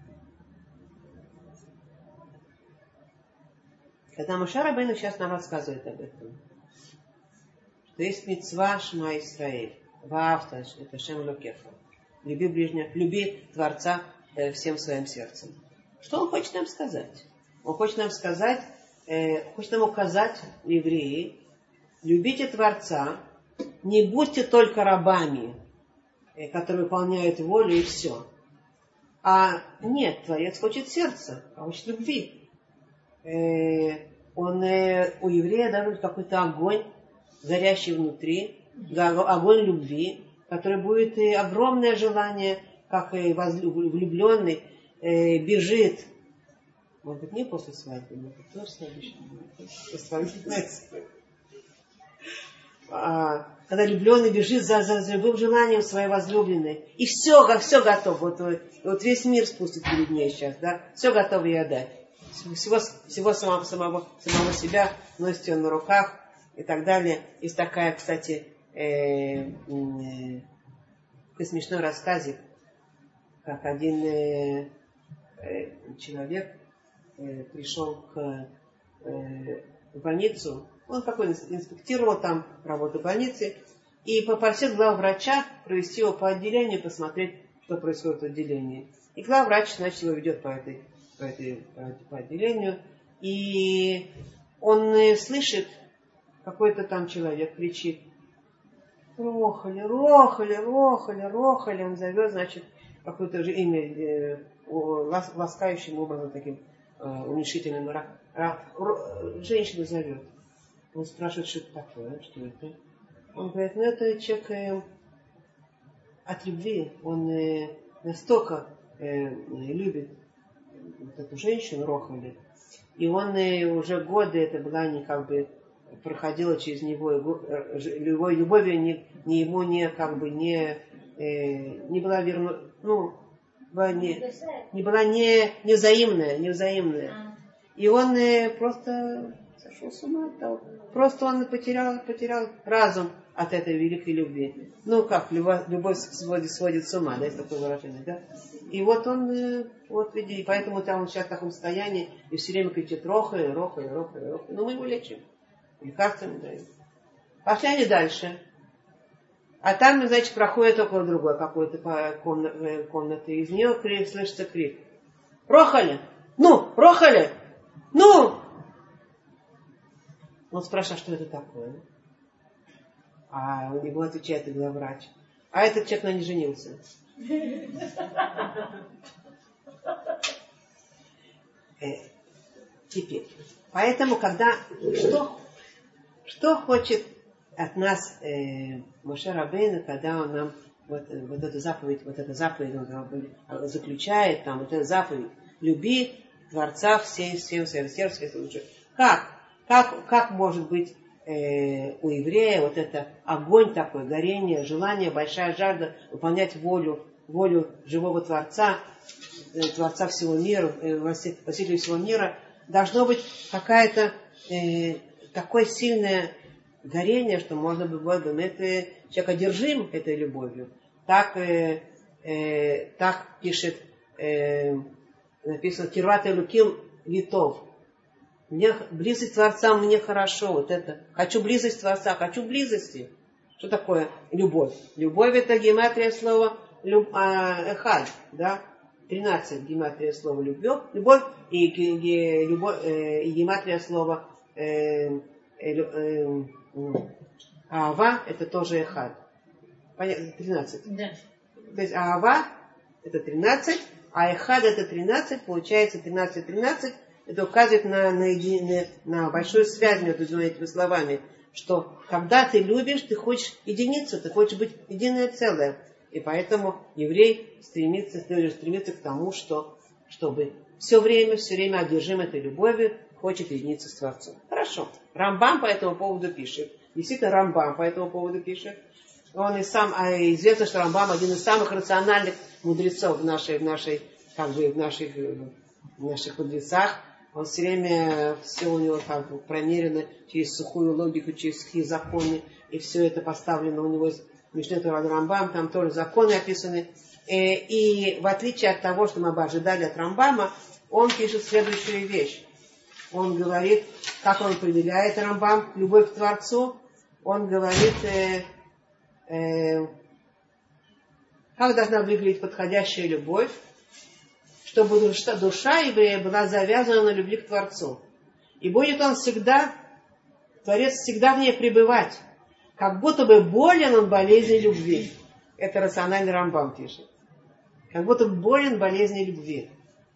когда Моше Рабейну сейчас нам рассказывает об этом, что есть мицва Шма Исраэль, Ваавта, это Шем Элокеха, люби ближнего, люби Творца э, всем своим сердцем. Что он хочет нам сказать? Он хочет нам сказать, э, хочет нам указать, евреи, любите Творца, не будьте только рабами, э, которые выполняют волю и все. А нет, Творец хочет сердца, а хочет любви. Э, он, э, у еврея должен быть какой-то огонь, горящий внутри, огонь любви, который будет и огромное желание, как и влюбленный, э, бежит. Может быть, не после свадьбы, может быть, тоже следующий. А, когда влюбленный бежит за, за, за любым желанием своей возлюбленной. И все, все готов. Вот, вот весь мир спустит перед ней сейчас, да? Все готово ей отдать. всего, всего самого, самого, самого себя носит он на руках и так далее. Есть такая, кстати, э, э, такой смешной рассказик, как один э, э, человек э, пришел к, э, в больницу, он какой-то инспектировал там работу больницы и попросил главврача провести его по отделению, посмотреть, что происходит в отделении. И главврач, значит, его ведет по этой, по этой по отделению, и он э, слышит, какой-то там человек кричит: Рохали, Рохали, Рохали, Рохали. Он зовет, значит, какое-то же имя э, лас, ласкающим образом, таким э, уменьшительным. Ра, ра, ро, женщину зовет. Он спрашивает, что это такое, что это. Он говорит, ну это человек э, от любви. Он э, настолько э, любит вот эту женщину, Рохали. И он э, уже годы, это была не как бы проходила через него, любовь, любовью не, не ему не как бы не, э, не была верну, ну, была не, не была не, не взаимная, не взаимная. И он э, просто сошел с ума от того. Просто он потерял, потерял разум от этой великой любви. Ну как, любовь, любовь сводит, сводит с ума, да, есть такое выражение, да? И вот он, э, вот видите, поэтому там он сейчас в таком состоянии и все время кричит: Рохали, Рохали, Рохали, Рохали. Ну мы его лечим. Лекарствами дают. Пошли они дальше. А там, значит, проходит около другой какой-то комнаты, комнаты. Из нее крик, слышится крик: Рохали! Ну! Рохали! Ну! Он спрашивает, что это такое. А у него отвечает главврач: а этот человек на ней женился. Теперь. Поэтому, когда что Что хочет от нас э, Моше Рабейну, когда он нам вот, вот эту заповедь, вот эту заповедь он заключает, там, вот эту заповедь: люби Творца всем, всем своим сердцем, всем лучше. Как? Как, как может быть э, у еврея вот это огонь такой, горение, желание, большая жажда выполнять волю, волю живого Творца, э, Творца всего мира, э, Властителя всего мира, должно быть какая-то э, такое сильное горение, что можно было бы, это человек одержим этой любовью. Так, э, э, так пишет, э, написано: Кирват элуким литов. Мне близость Творца, мне хорошо. Вот это. Хочу близость Творца, хочу близости. Что такое любовь? Любовь — это гематрия слова люб, а, эхад, да? тринадцать гематрия слова любовь, любовь и, и, любовь, э, и гематрия слова э, э, э, Аава — это тоже эхад. Понятно? тринадцать. Да. То есть Аава — это тринадцать, а эхад — это тринадцать. Получается тринадцать тринадцать. Это указывает на, на, на, на большую связь между двумя этими словами. Что когда ты любишь, ты хочешь единицу, ты хочешь быть единое целое. И поэтому еврей стремится, стремится к тому, что, чтобы все время, все время одержим этой любовью, хочет единиться с Творцом. Хорошо. Рамбам по этому поводу пишет. Действительно, Рамбам по этому поводу пишет. Он и сам, а известно, что Рамбам один из самых рациональных мудрецов в нашей, в нашей, как бы, в наших, в наших мудрецах. Он все время, все у него как бы промерено через сухую логику, через сухие законы. И все это поставлено у него из Мишне Тора Рамбам, там тоже законы описаны. И в отличие от того, что мы бы ожидали от Рамбама, он пишет следующую вещь. Он говорит, как он определяет Рамбам любовь к Творцу. Он говорит, э, э, как должна выглядеть подходящая любовь, чтобы душа, душа еврея была завязана на любви к Творцу. И будет он всегда, Творец всегда в ней пребывать, как будто бы болен он болезнью любви. Это рациональный Рамбам пишет. Как будто болен болезнью любви.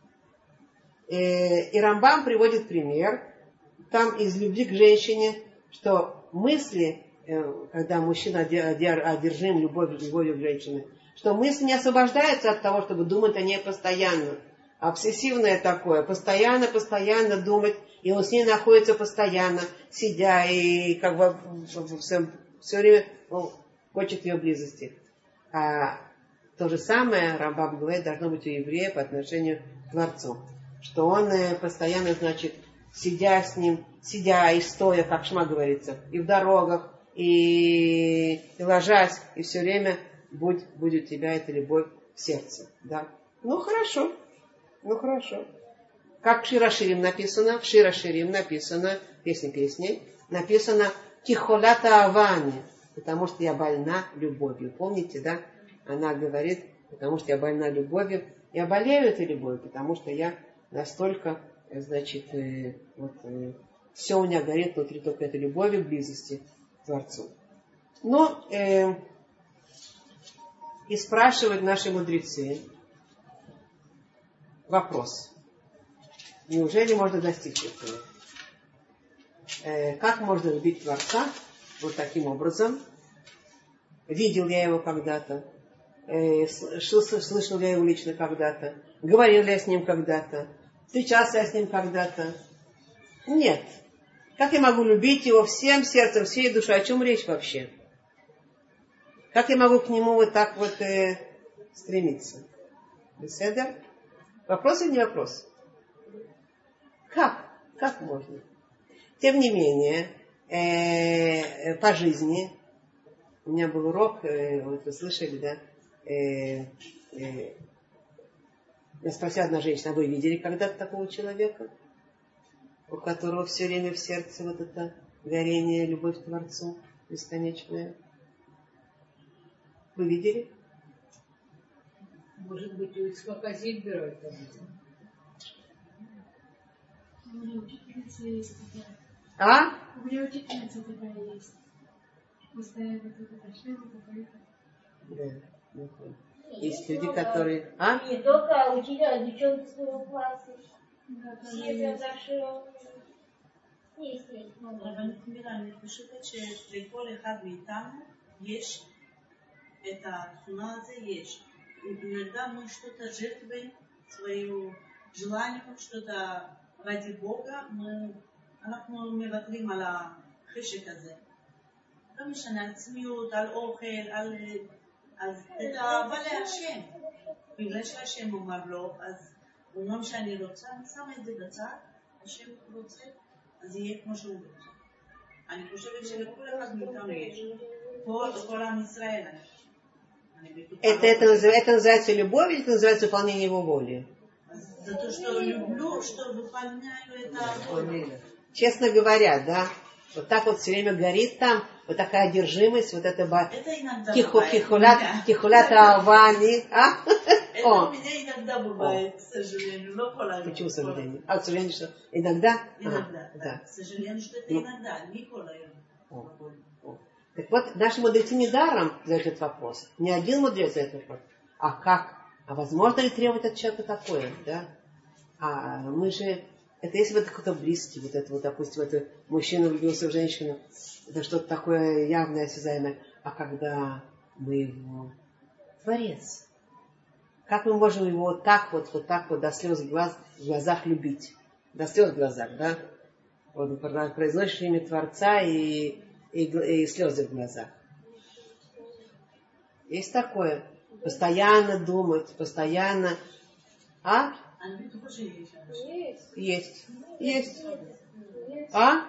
И, и Рамбам приводит пример, там из любви к женщине, что мысли, когда мужчина одержим любовью, любовью к женщине, что мысли не освобождаются от того, чтобы думать о ней постоянно. Обсессивное такое, постоянно, постоянно думать, и он с ней находится постоянно, сидя, и как бы все, все время он хочет ее близости. А то же самое, Рамбам говорит, должно быть у еврея по отношению к Творцу. что он постоянно, значит, сидя с ним, сидя и стоя, как Шма говорится, и в дорогах, и, и ложась, и все время будь, будет у тебя эта любовь в сердце. Да? Ну хорошо, ну хорошо. Как в Шира Ширим написано, в Шира Ширим написано, песни песни, написано Кихолата Авани, потому что я больна любовью. Помните, да? Она говорит, потому что я больна любовью. Я болею этой любовью, потому что я настолько, значит, э, вот, э, все у меня горит внутри только этой любови, близости к Творцу. Но э, и спрашивают наши мудрецы вопрос. Неужели можно достичь этого? Э, как можно любить Творца вот таким образом? Видел я его когда-то, э, слышал, слышал я его лично когда-то, говорил я с ним когда-то, встречался я с ним когда-то. Нет. Как я могу любить его всем сердцем, всей душой? О чем речь вообще? Как я могу к нему вот так вот э, стремиться? Беседа? Вопрос или не вопрос? Как? Как можно? Тем не менее, э, по жизни, у меня был урок, э, вот вы слышали, да, э, э, меня спросила одна женщина, а вы видели когда-то такого человека, у которого все время в сердце вот это горение, любовь к Творцу бесконечная? Вы видели?
Может быть, у Ицхака Зильбера это было.
У меня учительница есть такая.
А?
У меня учительница такая есть. Постоянно кто-то начнет, кто-то.
Да. Есть люди, которые... А?
Не только учитель, а девчонки своего класса.
Да, тоже
Все
есть.
зашел. Есть, есть.
רבנית מירה, אני חושבת שלכל אחד מאיתנו יש את התכונה הזו, יש. Иногда мы что-то жертвуем, свое желание, что-то ради Бога, мы, אנחנו מוותרים על החשק הזה. לא משנה, על צניעות, על אוכל, על... אז את האהבה להשם. בגלל שהשם אומר לו, אז אומנם שאני רוצה, אני שמה את זה בצד, השם רוצה, אז יהיה כמו שהוא רוצה. אני חושבת שלכל אחד מאיתנו יש. כל, כל עם ישראל.
Это, это, называется, это называется любовь или это называется выполнение его воли?
За то, что люблю, что выполняю это.
Честно говоря, да, вот так вот все время горит там, вот такая одержимость, вот это ба... кихулата авани, а?
Это у меня иногда бывает, к сожалению, но кола.
Почему к сожалению? А, к сожалению, что иногда?
Иногда,
а, да.
К сожалению, что это иногда, не кола.
Так вот, наши мудрецы недаром задают этот вопрос. Не один мудрец задает этот вопрос. А как? А возможно ли требовать от человека такое? Да? А мы же... Это если бы это кто-то близкий, вот это вот, допустим, это мужчина влюбился в женщину, это что-то такое явное, осязаемое. А когда мы его Творец, как мы можем его вот так вот, вот так вот до слез в, глаз, в глазах любить? До слез в глазах, да? Вот произносишь имя Творца и, и, и слезы в глазах. Есть такое. Постоянно думать, постоянно... А? Есть. Есть. А?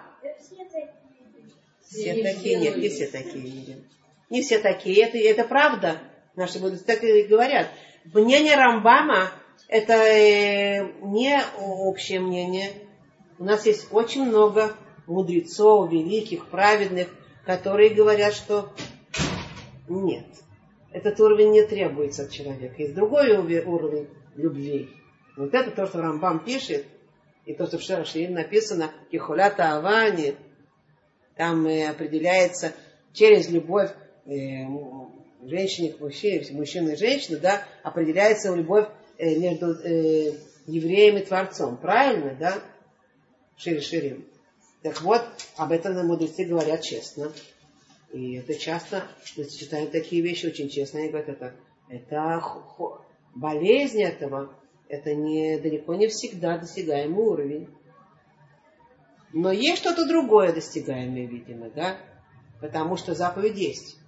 Все такие. Нет, не все такие видим. Не все такие. Это, это правда. Наши мудрецы так и говорят. Мнение Рамбама это не общее мнение. У нас есть очень много мудрецов, великих, праведных, которые говорят, что нет. Этот уровень не требуется от человека. Есть другой уровень любви. Вот это то, что Рамбам пишет, и то, что в Шира Ширим написано, кихулата авани, там э, определяется через любовь э, женщины к мужчине, мужчины и женщины, да, определяется любовь э, между э, евреем и Творцом. Правильно, да? Шир Ширим. Так вот, об этом мудрецы говорят честно. И это часто, мы читаем такие вещи очень честно, они говорят, это, это болезнь этого. Это не, далеко не всегда достигаемый уровень. Но есть что-то другое достигаемое, видимо, да? Потому что заповедь есть.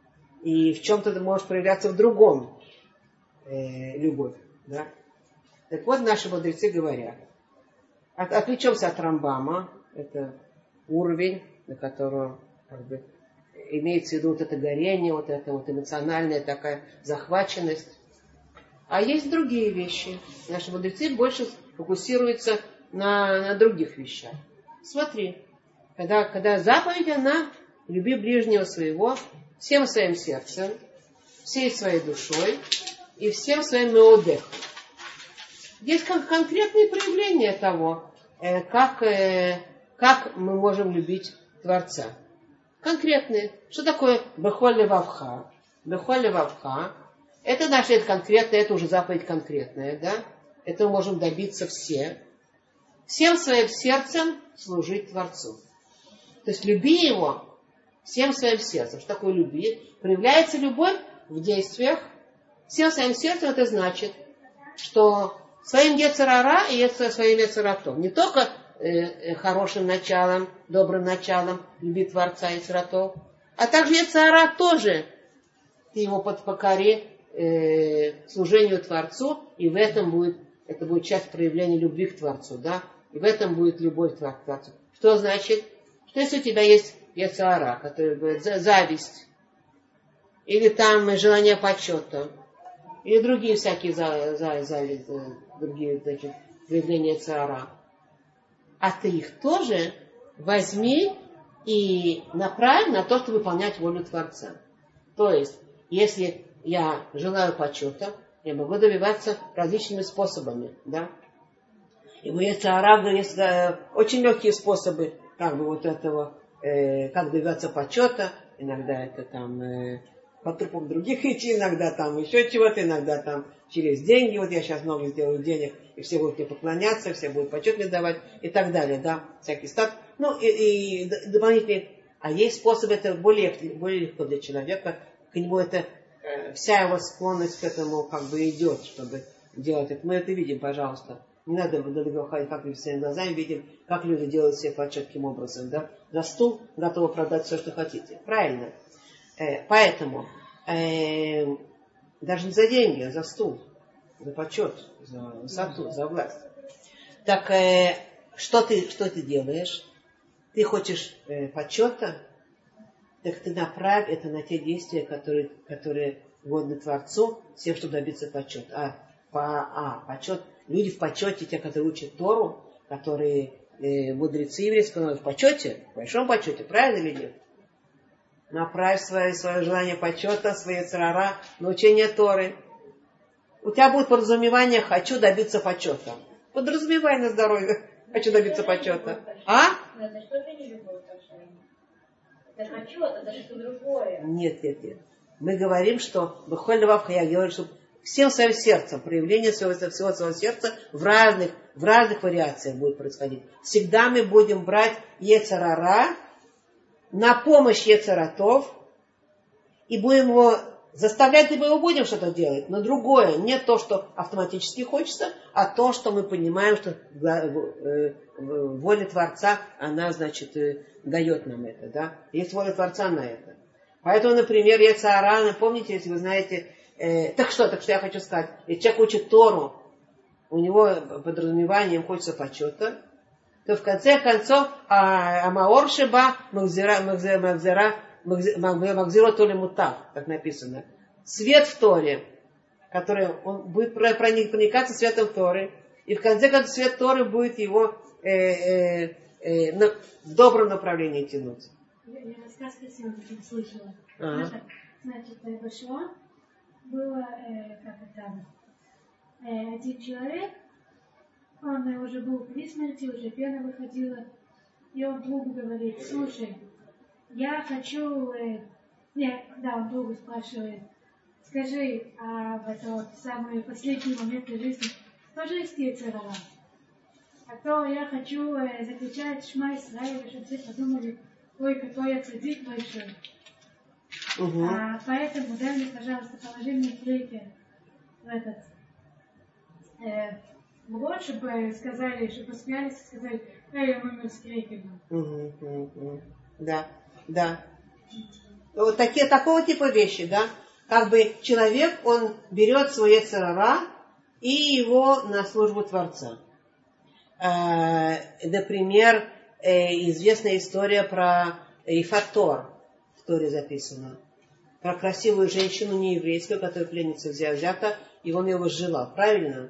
И в чем-то ты можешь проявляться в другом э, любовь, да? Так вот, наши мудрецы говорят, от, отвлечемся от Рамбама, это уровень, на котором как бы, имеется в виду вот это горение, вот эта вот эмоциональная такая захваченность. А есть другие вещи. Наши мудрецы больше фокусируются на, на других вещах. Смотри, когда, когда заповедь, она люби ближнего своего всем своим сердцем, всей своей душой и всем своим меодехом. Есть кон- конкретные проявления того, э, как, э, как мы можем любить Творца. Конкретные. Что такое бехоль левавха? Бехоль левавха. Это даже это конкретно, это уже заповедь конкретная, да? Это мы можем добиться все. Всем своим сердцем служить Творцу. То есть люби его всем своим сердцем. Что такое люби? Проявляется любовь в действиях. Всем своим сердцем это значит, что своим ецер-ара и своим ецер-атом. Не только э, хорошим началом, добрым началом люби Творца и ецер-атов, а также ецер-ара тоже. Ты его покори э, служению Творцу, и в этом будет, это будет часть проявления любви к Творцу, да? И в этом будет любовь к Творцу. Что значит? Что если у тебя есть ецер-ара, который говорит зависть, или там желание почета, или другие всякие за, за, за, другие значит, проявления ецер-ара, а ты их тоже возьми и направь на то, чтобы выполнять волю Творца. То есть, если я желаю почета, я могу добиваться различными способами, да? И у ецер-ара есть э, очень легкие способы, как бы вот этого, э, как добиваться почета. Иногда это там э, по трупам других идти, иногда там еще чего-то, иногда там через деньги. Вот я сейчас много сделаю денег, и все будут мне поклоняться, все будут почет мне давать и так далее, да, всякий стат. Ну и, и дополнительные. А есть способы, это более, более легко для человека, к нему это э, вся его склонность к этому как бы идет, чтобы делать это. Мы это видим, пожалуйста. Не надо далеко ходить, как мы своими глазами видим, как люди делают себе почет таким образом, да. За стул готовы продать все, что хотите. Правильно. Э, поэтому э, даже не за деньги, а за стул, за почет, за высоту, за власть. Так э, что, ты, что ты делаешь? Ты хочешь э, почета, так ты направь это на те действия, которые, которые угодны Творцу, с тем, чтобы добиться почета. А, по, а почет, люди в почете, те, которые учат Тору, которые э, мудрецы еврейского, в почете, в большом почете, правильно или нет? Направь свое, свое желание почета, свое ецер-ара на учение Торы. У тебя будет подразумевание «хочу добиться почета». Подразумевай на здоровье «хочу добиться почета». А?
Это что же не любовь к отношению? Это хочу, это что другое.
Нет, нет, нет. Мы говорим, что бехоль левавха, я говорю, что всем своим сердцем, проявление своего, всего своего сердца в разных, в разных вариациях будет происходить. Всегда мы будем брать ецер-ара на помощь ецер-атов и будем его заставлять, либо его будем что-то делать, но другое, не то, что автоматически хочется, а то, что мы понимаем, что воля Творца, она, значит, дает нам это, да. Есть воля Творца на это. Поэтому, например, ецер-ара, помните, если вы знаете, э, так что, так что я хочу сказать, если человек учит Тору, у него подразумеванием хочется почета, то в конце концов, амаор шеба магзира толи мутав, так написано. Свет в Торе, который он будет проникаться светом Торы, и в конце концов свет Торы будет его э, э, э, на, в добром направлении тянуть.
Я, я рассказ красиво таким слышала.
Ага.
Значит, Башуа было, э, как это, э, один человек, он э, уже был при смерти, уже пена выходила, и он другу говорит: слушай, я хочу, э, нет, да, он другу спрашивает, скажи, а в это вот самые последние моменты жизни тоже есть ецер-ара? А то я хочу э, закричать Шма Исраэль, чтобы все подумали: ой, какой я цадик большой.
Угу.
А поэтому дай мне, пожалуйста, положи мне крекер в этот э, в рот, чтобы сказали, чтобы посмеялись и сказали: эй, он умер с крекером.
Угу, угу. Да, да. Вот такие, такого типа вещи, да. Как бы человек, он берет свой ецер-ара и его на службу Творца. Например, известная история про Ифатор, в Торе записана, про красивую женщину нееврейскую, которая пленница взята, и он ее возжелал, правильно?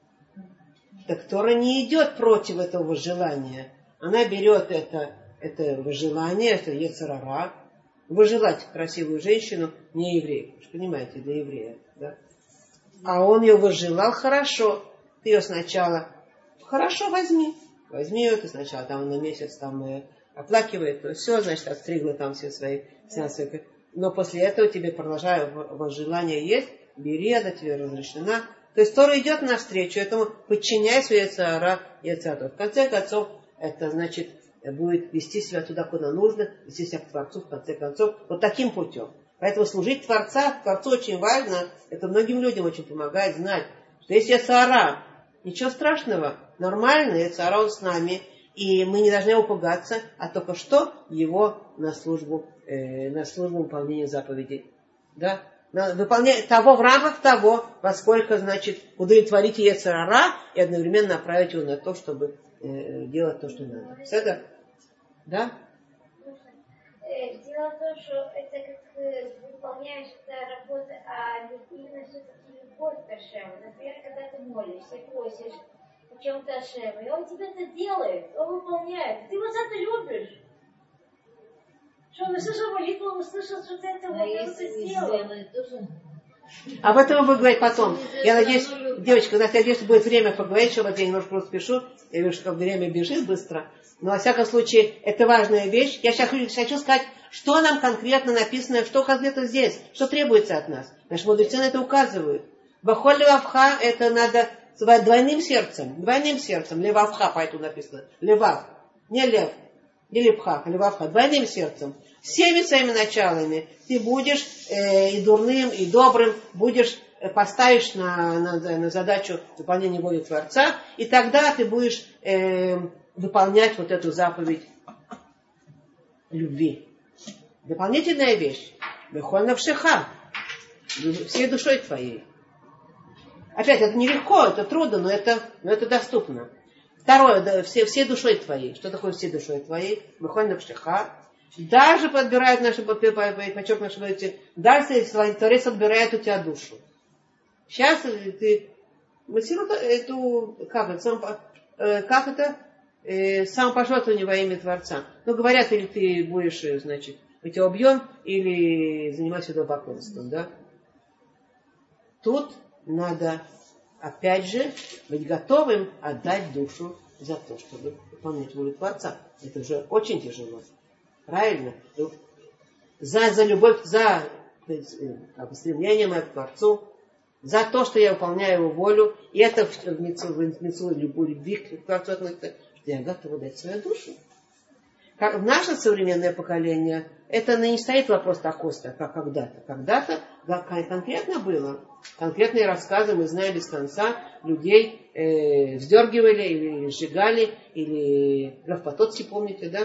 Так Тора не идет против этого желания. Она берет это, это возжелание, это йецер ара, выжелать красивую женщину не еврейку. Вы же понимаете, для еврея. Да? А он ее возжелал хорошо. Ты ее сначала хорошо возьми. Возьми ее, ты сначала там на месяц там э, оплакивает, то все, значит, отстригла там все свои, свои. Но после этого тебе продолжаю возжелание есть, бери, она тебе разрешена. То есть Тора идет навстречу этому, подчиняй свою йецер ара, йецер тов. В конце концов, это значит, будет вести себя туда, куда нужно, вести себя к Творцу, в конце концов, вот таким путем. Поэтому служить Творца, Творцу очень важно, это многим людям очень помогает знать, что есть йецер ара, ничего страшного, нормально, йецер ара он с нами, и мы не должны его пугаться, а только что его на службу, э, на службу выполнения заповедей. Да? Выполнять того в рамках того, во сколько, значит, удовлетворить йецер ара и одновременно направить его на то, чтобы э, делать то, что надо. Все это? Да?
Дело в том, что это как выполняешь эту работу, а именно все-таки любовь к Ашему. Например, когда ты молишься и просишь о чем-то Ашему, и он тебе это делает, он выполняет. Ты вот это любишь. Что он услышал молитву, он услышал, что ты это вот это сделал.
Об этом мы будем говорить потом. Я надеюсь, девочка, когда я надеюсь, что будет время поговорить, чтобы я немножко просто спешу. Я вижу, что время бежит быстро. Но, во всяком случае, это важная вещь. Я сейчас хочу сказать, что нам конкретно написано, что конкретно здесь, что требуется от нас. Наши мудрецы на это указывают. Бахоль левавха, это надо называть двойным сердцем. Двойным сердцем. Левавха, поэтому написано. Левав. Не лев. Не лепха, а левавха. Двойным сердцем. Всеми своими началами ты будешь э, и дурным, и добрым, будешь, э, поставишь на, на, на задачу выполнения воли Творца, и тогда ты будешь э, выполнять вот эту заповедь любви. Дополнительная вещь. Бехоль навшеха. Всей душой твоей. Опять, это нелегко, это трудно, но это, но это доступно. Второе, да, все, всей душой твоей. Что такое всей душой твоей? Бехоль навшеха. Даже подбирают наши, подчеркну, наши эти, даже если Творец отбирает у тебя душу. Сейчас ты массируешь эту, как это, сам, как это, э, самопожертвование во имя Творца. Ну, говорят, или ты будешь, значит, мы тебя убьем, или занимайся идолопоклонством, да? Тут надо, опять же, быть готовым отдать душу за то, чтобы выполнять волю Творца. Это уже очень тяжело. Правильно? За, за любовь, за как бы, стремление мое к Творцу, за то, что я выполняю его волю, и это в мецу любви к Творцу относится, что я готова дать свою душу. Как в наше современное поколение, это не стоит вопрос так остро, как когда-то. Когда-то конкретно было. Конкретные рассказы мы знаем без конца. Людей э, вздергивали или сжигали, или Рав Потоцкий, помните, да?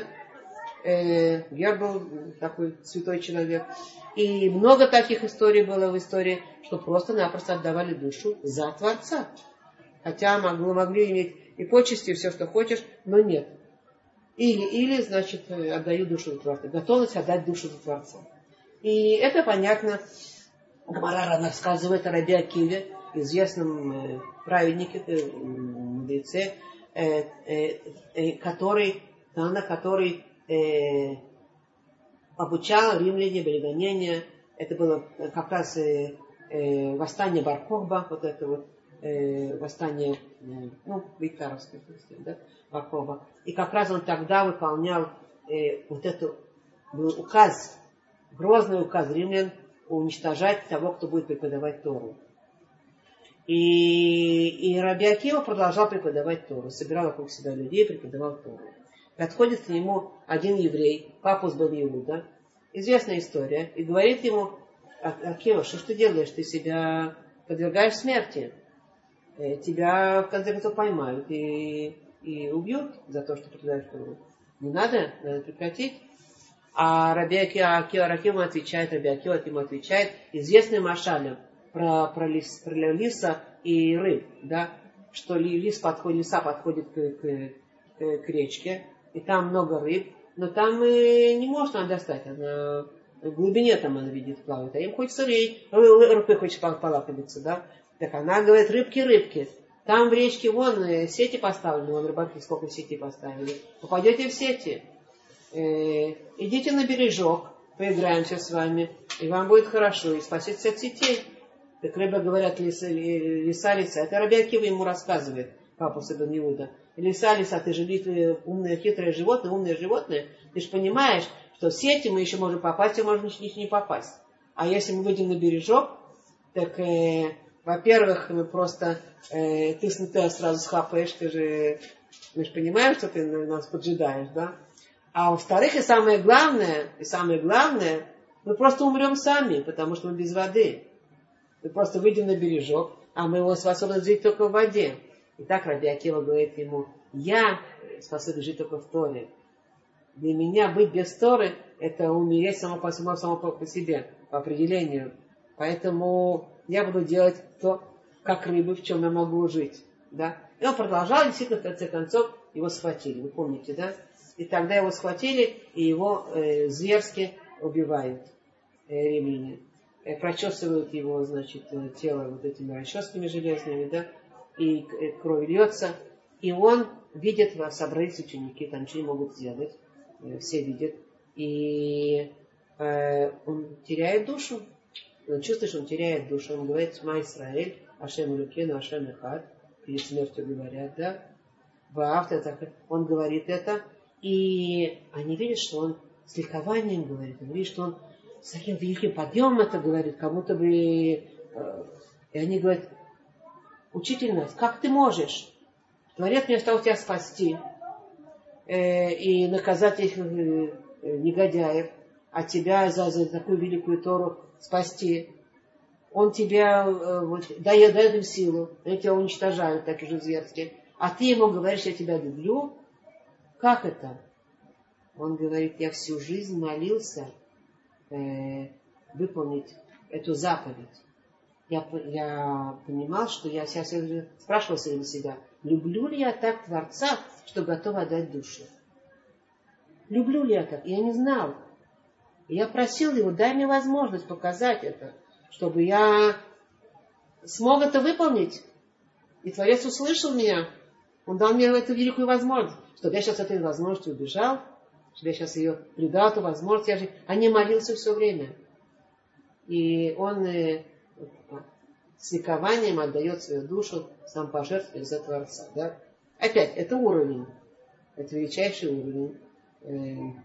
Гер был такой святой человек. И много таких историй было в истории, что просто-напросто отдавали душу за Творца. Хотя могли, могли иметь и почести, и все, что хочешь, но нет. Или, или значит, отдаю душу за Творца. Готовность отдать душу за Творца. И это понятно. Гмара рассказывает о Раби Акиве, известном праведнике, мудреце, который, на который Э, обучал римляне берегонения. Это было как раз э, э, восстание Бар-Кохба, вот это вот э, восстание, э, ну, Бейтаровское, да, Бар-Кохба. И как раз он тогда выполнял э, вот этот указ, грозный указ римлян уничтожать того, кто будет преподавать Тору. И, и Раби Акива продолжал преподавать Тору, собирал вокруг себя людей, преподавал Тору. Подходит к нему один еврей, Папус бен Иуда, известная история, и говорит ему: Акива, что ж ты делаешь? Ты себя подвергаешь смерти. Тебя, в конце концов, поймают и, и убьют за то, что преподаешь Тору. Не надо, надо прекратить. А Раби Акива Рахиму отвечает, Раби Акива ему отвечает известным машалем про, про, лис, про лиса, и рыб, да, что лис подходит, лиса подходит к, к, к, к речке, и там много рыб, но там и не может она достать, она в глубине там она видит плавает, а им хочется рей, рыбы хочет полакомиться, да. Так она говорит, рыбки, рыбки, там в речке вон сети поставлены, вон рыбаки сколько сетей поставили, попадете в сети, э, идите на бережок, поиграемся с вами, и вам будет хорошо, и спасетесь от сетей. Так рыба говорят, лиса, лиса, лиса. Это Раби Акива ему рассказывает, папа Ибн Иуда. Лиса, лиса, ты же умное, хитрое животное, умное животное. Ты же понимаешь, что в сети мы еще можем попасть, а можем еще не попасть. А если мы выйдем на бережок, так, э, во-первых, мы просто, э, ты с НТ сразу схапаешь, ты же, мы же понимаем, что ты нас поджидаешь, да? А во-вторых, и самое главное, и самое главное, мы просто умрем сами, потому что мы без воды. Мы просто выйдем на бережок, а мы его способны жить только в воде. И так Раби Акива говорит ему, я способен жить только в Торе. Для меня быть без Торы – это умереть само по, само, само по себе, по определению. Поэтому я буду делать то, как рыбы, в чем я могу жить. Да? И он продолжал, действительно, в конце концов, его схватили. Вы помните, да? И тогда его схватили, и его э, зверски убивают э, римляне. Э, прочесывают его, значит, тело вот этими расческами железными, да, и э, кровь льется. И он видит, собрались ученики, там ничего не могут сделать, э, все видят. И э, он теряет душу. Он чувствует, что он теряет душу. Он говорит, Шма Исраэль, Ашем Элокейну, Ашем Эхад. Перед смертью говорят, да. Ваавта, он говорит это. И они видят, что он с ликованием говорит. Они видят, что он с таким великим подъемом это говорит, как будто бы... И они говорят, учитель нас, как ты можешь? Творец мне стал тебя спасти и наказать этих негодяев, а тебя за, за такую великую Тору спасти. Он тебя вот, дает, дает им силу, они тебя уничтожают, так же зверски. А ты ему говоришь, я тебя люблю. Как это? Он говорит, я всю жизнь молился э, выполнить эту заповедь. Я, я понимал, что я сейчас спрашивал себя, люблю ли я так Творца, что готов отдать душу? Люблю ли я так? Я не знал. И я просил его, дай мне возможность показать это, чтобы я смог это выполнить. И Творец услышал меня. Он дал мне эту великую возможность, чтобы я сейчас от этой возможности убежал, чтобы я сейчас ее придал, эту возможность. Я же о ней молился все время. И он э, с ликованием отдает свою душу, сам пожертвует за Творца. Да? Опять, это уровень. Это величайший уровень. Э,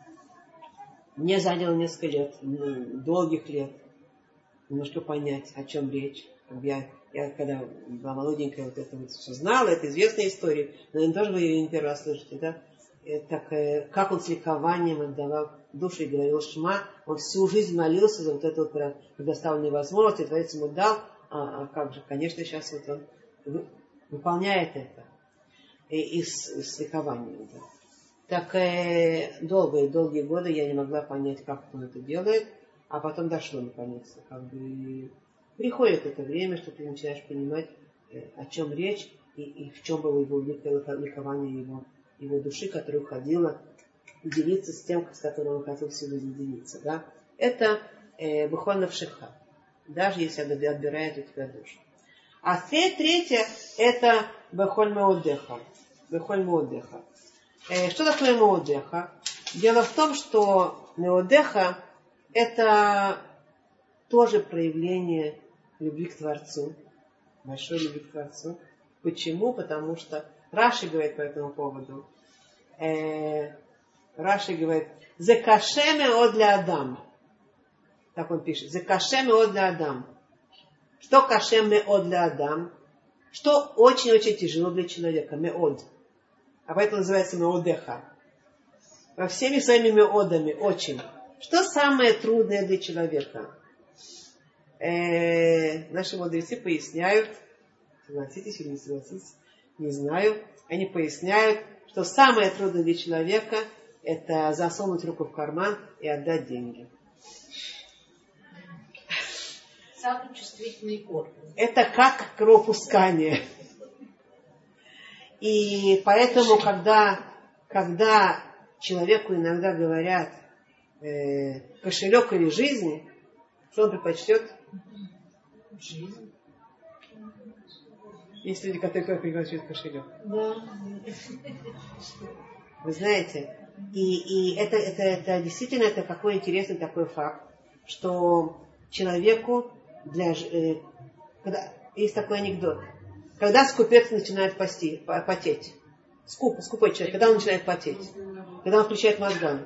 мне заняло несколько лет, долгих лет, немножко понять, о чем речь. Я, я когда была молоденькая, вот это вот все знала, это известная история, но наверное, тоже вы ее не первый раз слышите, да? Так, как он с ликованием отдавал душу и говорил Шма, он всю жизнь молился за вот эту вот предоставленную возможность, и Творец ему дал, а, а как же, конечно, сейчас вот он выполняет это, и, и с, и с ликованием, да. Так долгие, долгие годы я не могла понять, как он это делает, а потом дошло наконец-то, как бы приходит это время, что ты начинаешь понимать, о чем речь, и, и в чем было его великое ликование его, его души, которая уходила делиться с тем, с которым он хотел всю жизнь делиться. Да? Это э, Бехоль Навшеха, даже если отбирает у тебя душу. А третье, это Бехоль Меодеха. Бехоль Меодеха. Э, что такое Меодеха? Дело в том, что Меодеха это тоже проявление любви к Творцу, большой любви к Творцу. Почему? Потому что Раши говорит по этому поводу. Э, Раши говорит, «Зекашеме од для Адам». Так он пишет, «Зекашеме од для Адам». Что кашеме од для Адам? Что очень-очень тяжело для человека, меод. А поэтому называется меодеха. Во всеми своими меодами, очень. Что самое трудное для человека? Э, наши мудрецы поясняют, согласитесь или не согласитесь, не знаю, они поясняют, что самое трудное для человека это засунуть руку в карман и отдать деньги.
Самый чувствительный орган.
Это как кровопускание. И поэтому, когда, когда человеку иногда говорят э, кошелек или жизнь, что он предпочтет?
Жизнь.
Есть люди, которые предпочтут кошелек.
Да.
Вы знаете, и, и это, это, это действительно это какой интересный такой факт, что человеку для, э, когда, есть такой анекдот, когда скупец начинает пасти, потеть, скуп, скупой человек, когда он начинает потеть, когда он включает мозган,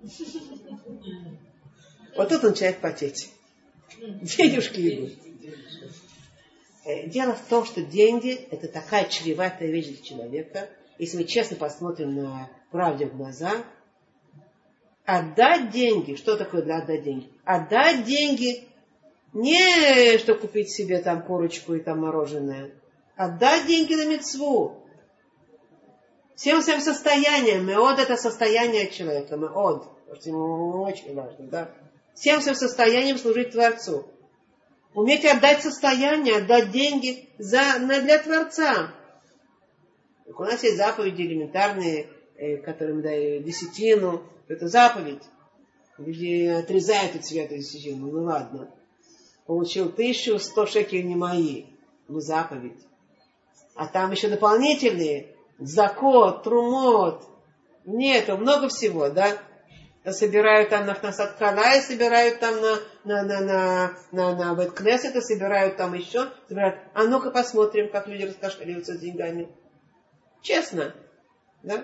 вот тут он начинает потеть, денежки идут. Дело в том, что деньги это такая чреватая вещь для человека. Если мы честно посмотрим на правде в глаза, отдать деньги, что такое для отдать деньги? Отдать деньги не чтобы купить себе там курочку и там мороженое. Отдать деньги на мицву. Всем своим состоянием. Меод это состояние человека. Меод. Ему очень важно, да? Всем своим состоянием служить Творцу. Уметь отдать состояние, отдать деньги за, на, для Творца. У нас есть заповеди элементарные, э, которые мы даем десятину. Это заповедь. Люди отрезают от себя эту десятину. Ну ладно. Получил тысячу, сто шекелей не мои. Ну заповедь. А там еще дополнительные. Закот, трумот. Нет, много всего, да? Собирают там на Хнасат-Калай, собирают там на, на, на, на, на, на Бет-Кнессет, собирают там еще. Собирают. А ну-ка посмотрим, как люди раскошеливаются с деньгами. Честно. Да?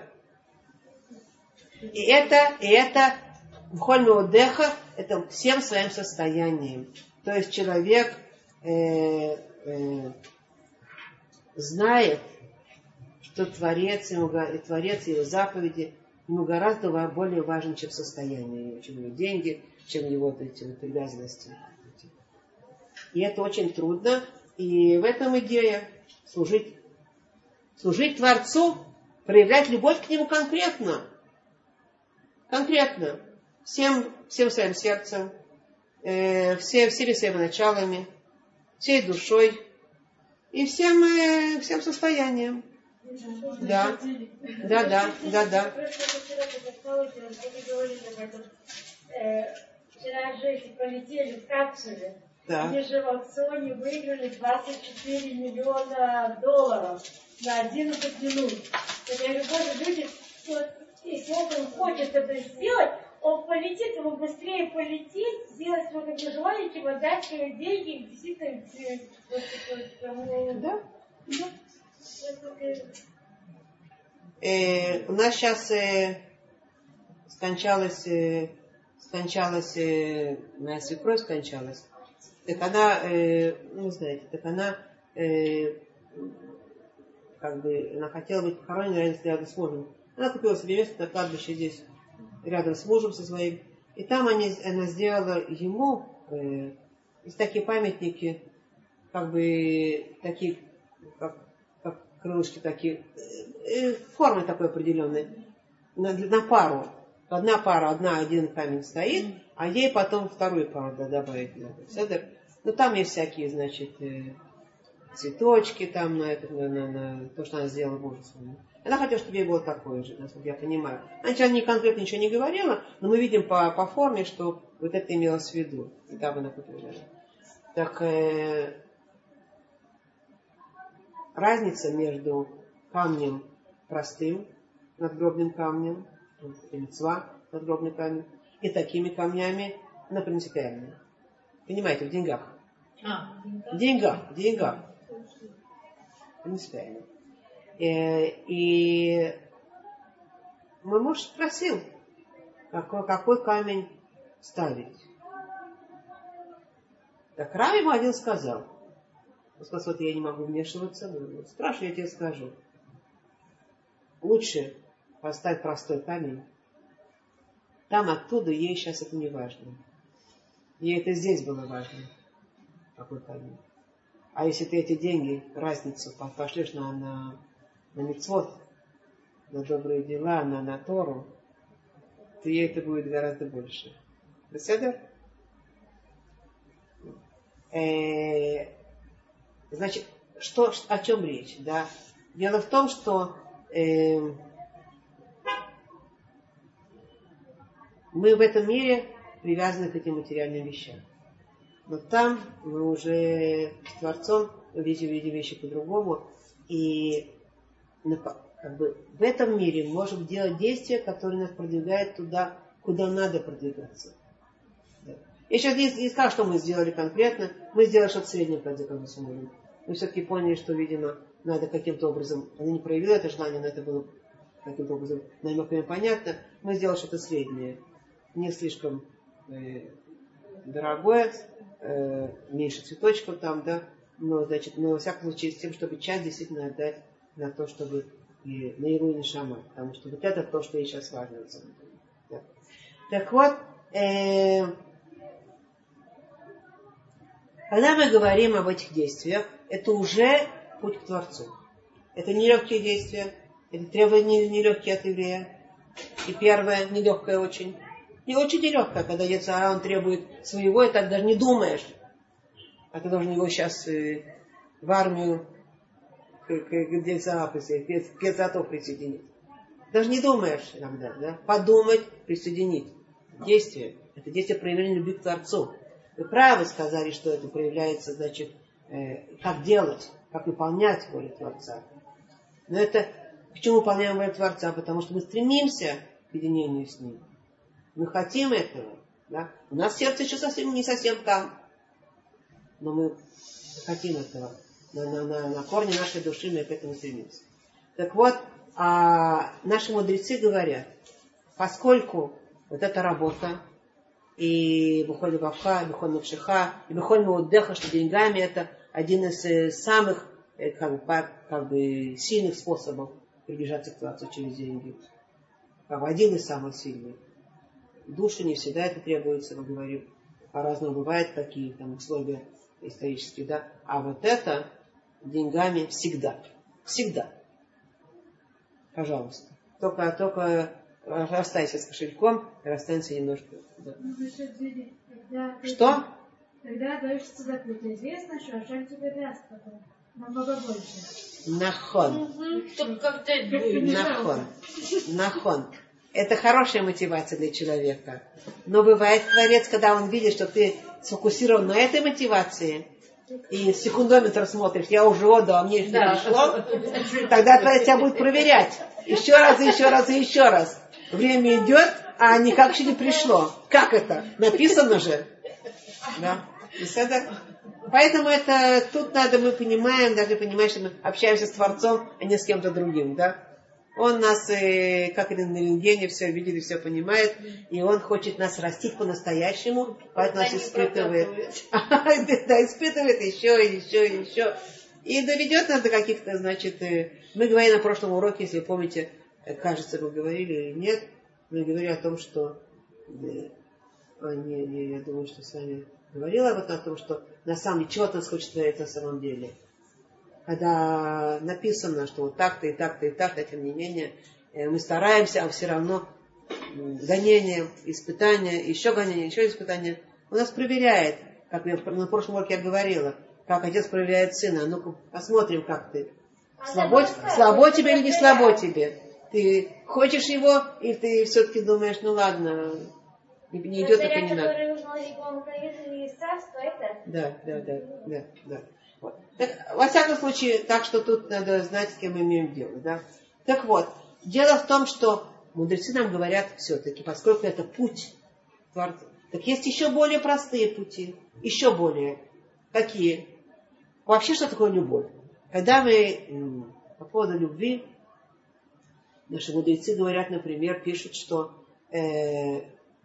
И это, и это в Хольме Одеха, это всем своим состоянием. То есть человек э, э, знает, что Творец, ему, Творец его заповеди ему гораздо более важен, чем состояние, чем его деньги, чем его вот эти вот привязанности. И это очень трудно. И в этом идея служить, служить Творцу, проявлять любовь к Нему конкретно. Конкретно. Всем, всем своим сердцем, э, все, всеми своими началами, всей душой и всем, э, всем состоянием. Да, да, да, да, да.
Вчера же полетели в капсуле,
Да.
где же в аукционе выиграли двадцать четыре миллиона долларов на одиннадцать минут. Я говорю, боже, люди, вот, если он хочет это сделать, он полетит, ему быстрее полетит, сделать свое как желание, чем отдать свои деньги, действительно, кому...
Да, да. Э, у нас сейчас э, скончалась, э, скончалась, э, моя свекровь скончалась. Так она, э, ну, знаете, так она, э, как бы, она хотела быть похоронена рядом с мужем. Она купила себе место на кладбище здесь, рядом с мужем со своим. И там они, она сделала ему, э, есть такие памятники, как бы, такие, как, как крылышки такие, э, формы такой определенной, на, на пару. Одна пара, одна, один камень стоит, а ей потом вторую пару да, добавить надо. Ну, там есть всякие, значит, э, цветочки, там, на, это, на, на, на то, что она сделала мужу своему. Она хотела, чтобы ей было такое же, насколько я понимаю. Она сейчас не конкретно ничего не говорила, но мы видим по, по форме, что вот это имелось в виду. И там она купила. Так, э, разница между камнем простым, надгробным камнем, мицва, надгробный камень, и такими камнями, она принципиальная. Понимаете, в деньгах.
А,
В деньгах, в деньгах. Принципиально. И, и мой муж спросил, какой, какой камень ставить. Так Рав ему один сказал. Он сказал, вот я не могу вмешиваться, но спрашивай, я тебе скажу. Лучше поставь простой камень. Там оттуда ей сейчас это не важно. Ей это здесь было важно. Какой камень. А если ты эти деньги, разницу пошлешь на, на, на мицвот, на добрые дела, на, на Тору, то ей это будет гораздо больше. Беседа? э, значит, что, о чем речь? Да? Дело в том, что э, мы в этом мире привязаны к этим материальным вещам. Но там мы уже с Творцом видим, видим вещи по-другому. И как бы, в этом мире мы можем делать действия, которые нас продвигают туда, куда надо продвигаться. Да. Я сейчас не, не скажу, что мы сделали конкретно. Мы сделали что-то среднее, в конце концов, мы. Мы все-таки поняли, что, видимо, надо каким-то образом... Она не проявила это желание, но это было каким-то образом намеками понятно. Мы сделали что-то среднее. Не слишком э, дорогое, э, меньше цветочков там, да. Но, значит, но, во всяком случае, с тем, чтобы часть действительно отдать на то, чтобы и на Иру и Нешама. Потому что вот это то, что ей сейчас важно. Да. Так вот, э, когда мы говорим об этих действиях, это уже путь к Творцу. Это нелегкие действия, это требования нелегкие от еврея. И первое, нелегкое очень. Не очень нелегкое, когда Йецер Гара, он требует своего, и так даже не думаешь. А ты должен его сейчас э, в армию к Йецер Гара присоединить. Даже не думаешь иногда, да? Подумать, присоединить. Действие. Это действие проявления любви к Творцу. Вы правы сказали, что это проявляется, значит, э, как делать, как выполнять волю Творца. Но это, почему выполняем волю Творца? Потому что мы стремимся к единению с Ним. Мы хотим этого. Да? У нас сердце еще совсем не совсем там. Но мы хотим этого. На, на, на, на корне нашей души мы к этому стремимся. Так вот, а наши мудрецы говорят, поскольку вот эта работа, и Бухоль Вавха, и Бухоль Навшиха, и Бухоль Меудеха, что деньгами это один из самых как бы, как бы, сильных способов приближаться к Творцу через деньги. Как бы один из самых сильных. Душе не всегда это требуется, мы говорим, по-разному бывают такие там условия исторические, да. А вот это деньгами всегда. Всегда. Пожалуйста. Только, только расстайся с кошельком, расстанься немножко. Да.
Когда
Что?
Когда даешь цедаку, то известно, что Ашем тебе даст потом. Намного больше.
Нахон.
Только когда
Нахон. Нахон. Это хорошая мотивация для человека. Но бывает Творец, когда он видит, что ты сфокусирован на этой мотивации, и секундометр смотришь, я уже отдал, а мне еще не пришло, тогда Творец тебя будет проверять. Еще раз, и еще раз, и еще раз. Время идет, а никак еще не пришло. Как это? Написано же. Да. Это... Поэтому это тут надо, мы понимаем, должны понимать, что мы общаемся с Творцом, а не с кем-то другим. Да? Он нас, э, как и на рентгене, все видит и все понимает, и он хочет нас растить по-настоящему, поэтому нас испытывает. Да, испытывает еще, и еще, и еще. И доведет нас до каких-то, значит, мы говорили на прошлом уроке, если помните, кажется, мы говорили или нет, мы говорили о том, что, а, не, не, я думаю, что с вами говорила об этом, о том, что на самом деле, чего-то нас хочет творить на самом деле. Когда написано, что вот так-то и так-то и так-то, тем не менее, мы стараемся, а все равно гонение, испытания, еще гонение, еще испытания, он нас проверяет, как я на прошлом уроке я говорила, как отец проверяет сына. Ну-ка, посмотрим, как ты. Слабо, слабо тебе или не слабо тебе? Ты хочешь его, или ты все-таки думаешь, ну ладно, не, не идет, это не надо. Да, да, да, да, да. Вот. Так, во всяком случае, так что тут надо знать, с кем мы имеем дело. Да? Так вот, дело в том, что мудрецы нам говорят все-таки, поскольку это путь Творца, так есть еще более простые пути. Еще более. Какие? Вообще, что такое любовь? Когда мы по поводу любви, наши мудрецы говорят, например, пишут, что э,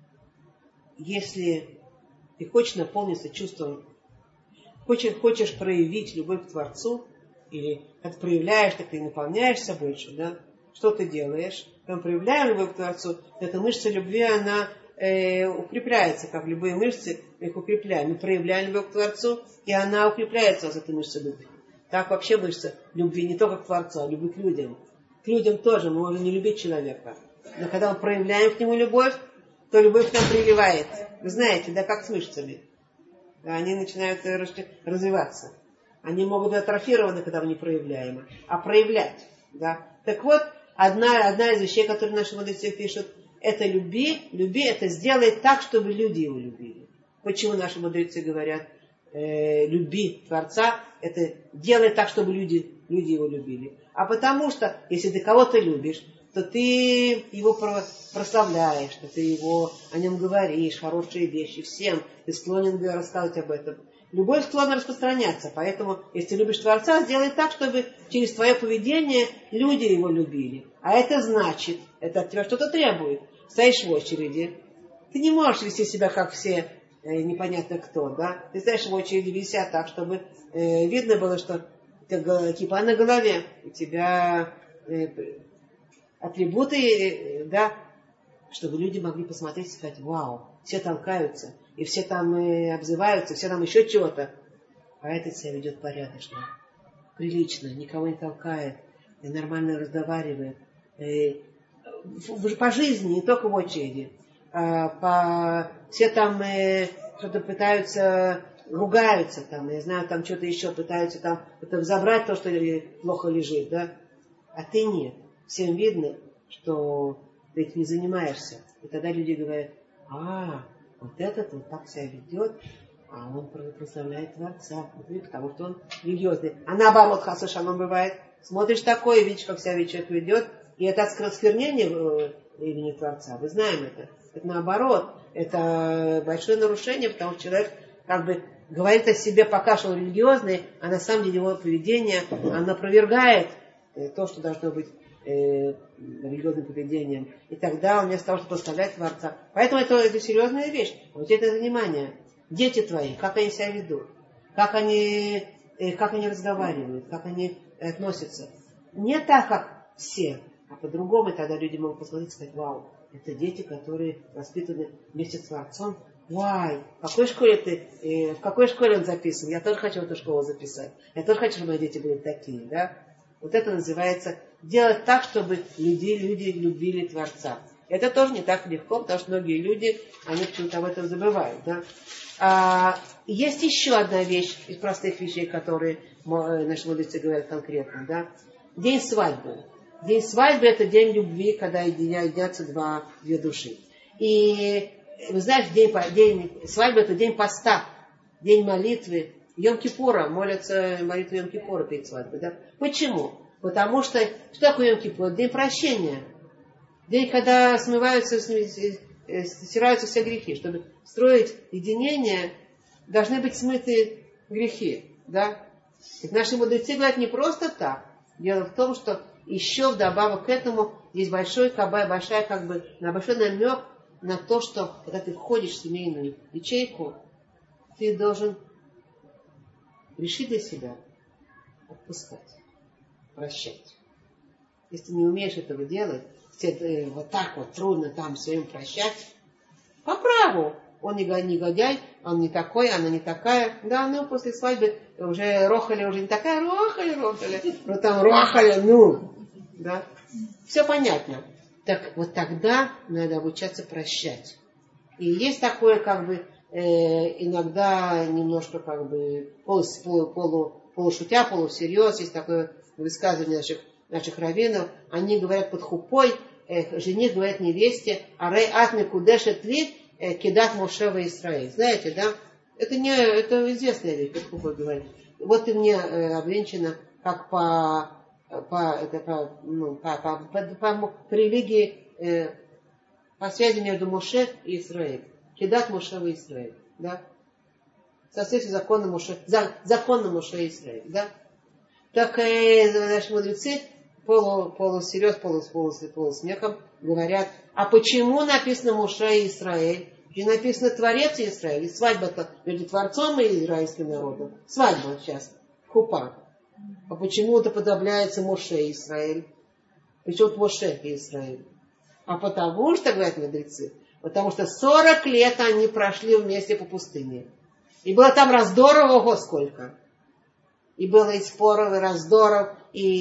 если ты хочешь наполниться чувством, Хочешь, хочешь проявить любовь к Творцу, или как ты проявляешь, так ты наполняешься больше, да? Что ты делаешь? Когда мы проявляем любовь к Творцу, эта мышца любви, она э, укрепляется, как любые мышцы, мы их укрепляем. Мы проявляем любовь к Творцу, и она укрепляется, вот эта мышца любви. Так вообще мышца любви не только к Творцу, а любви к людям. К людям тоже, мы можем не любить человека. Но когда мы проявляем к нему любовь, то любовь к нам приливает. Вы знаете, да, как с мышцами. они начинают развиваться. Они могут быть атрофированы, когда мы не проявляем, а проявлять. Да? Так вот, одна, одна из вещей, которые наши мудрецы пишут, это люби, люби, это сделай так, чтобы люди его любили. Почему наши мудрецы говорят, э, люби Творца, это делай так, чтобы люди, люди его любили. А потому что, если ты кого-то любишь, то ты его прославляешь, что ты его, о нем говоришь, хорошие вещи всем, ты склонен рассказывать об этом. Любовь склонна распространяться, поэтому, если ты любишь Творца, сделай так, чтобы через твое поведение люди его любили. А это значит, это от тебя что-то требует. Стоишь в очереди, ты не можешь вести себя, как все, э, непонятно кто, да? Ты стоишь в очереди, вези себя так, чтобы э, видно было, что ты, кипа на голове, у тебя э, атрибуты, э, да, чтобы люди могли посмотреть и сказать, вау, все толкаются, и все там э, обзываются, все там еще чего-то. А этот себя ведет порядочно, прилично, никого не толкает, и нормально разговаривает. Э, по жизни, не только в очереди. А, по, все там э, что-то пытаются, ругаются, там, я знаю, там что-то еще пытаются там это забрать то, что плохо лежит, да? А ты нет. Всем видно, что ты этим не занимаешься. И тогда люди говорят, а, вот этот вот так себя ведет, а он прославляет Творца, потому что он религиозный. А наоборот, хас вешалом бывает, смотришь такое, видишь, как себя человек ведет, и это осквернение имени Творца. Мы знаем это. Это наоборот, это большое нарушение, потому что человек как бы говорит о себе пока, что он религиозный, а на самом деле его поведение, оно опровергает то, что должно быть э, религиозным поведением. И тогда он вместо того, чтобы прославлять Творца. Поэтому это, это серьезная вещь. Вот это внимание. Дети твои, как они себя ведут, как они, э, как они разговаривают, как они относятся. Не так, как все, а по-другому. Тогда люди могут посмотреть и сказать, вау, это дети, которые воспитаны вместе с Творцом. Вай, в какой школе ты, э, в какой школе он записан? Я тоже хочу в эту школу записать. Я тоже хочу, чтобы мои дети были такие, да? Вот это называется делать так, чтобы люди, люди любили Творца. Это тоже не так легко, потому что многие люди, они почему-то об этом забывают, да? А, есть еще одна вещь из простых вещей, которые наши мудрецы говорят конкретно, да? День свадьбы. День свадьбы – это день любви, когда единятся два, две души. И вы знаете, день, день свадьбы – это день поста, день молитвы. Йом-Кипура, молятся молитву Йом-Кипура перед свадьбой. Да? Почему? Потому что, что такое Йом-Кипур? День прощения. День, когда смываются, стираются все грехи. Чтобы строить единение, должны быть смыты грехи. Да? И наши мудрецы говорят не просто так. Дело в том, что еще вдобавок к этому есть большой кабай, большая, как бы, большой намек на то, что когда ты входишь в семейную ячейку, ты должен решить для себя отпускать, прощать. Если ты не умеешь этого делать, если вот так вот трудно там своим прощать, по праву. Он не негодяй, он не такой, она не такая. Да, ну, после свадьбы уже рохали, уже не такая, рохали, рохали. Ну, там рохали, ну, да. Все понятно. Так вот тогда надо обучаться прощать. И есть такое, как бы, э, иногда немножко, как бы, полу, полу, полушутя, полусерьез, есть такое высказывание наших, наших раввинов. Они говорят под хупой, э, жених говорит невесте, арей атми кудешет ли, кидат Моше во Исраиль. Знаете, да? Это не, это известная вещь, как Хупа говорит. Вот ты мне э, обвенчана, как по, по, это, по, ну, по, по, по, по, по религии, э, по связи между Моше и Исраиль. Кидат Моше во Исраиль. Да? В соответствии с законом Моше, за, законом Моше и Исраиль. Да? Так э, наши мудрецы полу, полусерьез, полу, полу, полусмехом говорят, а почему написано Моше и Израиль? И написано Творец и Израиль. И свадьба-то между Творцом и израильским народом. Свадьба сейчас. Хупа. А почему-то подобляется Моше и Израиль. Причем Моше и Израиль. А потому что, говорят мудрецы, потому что сорок лет они прошли вместе по пустыне. И было там раздоров, ого, сколько. И было и споров, и раздоров,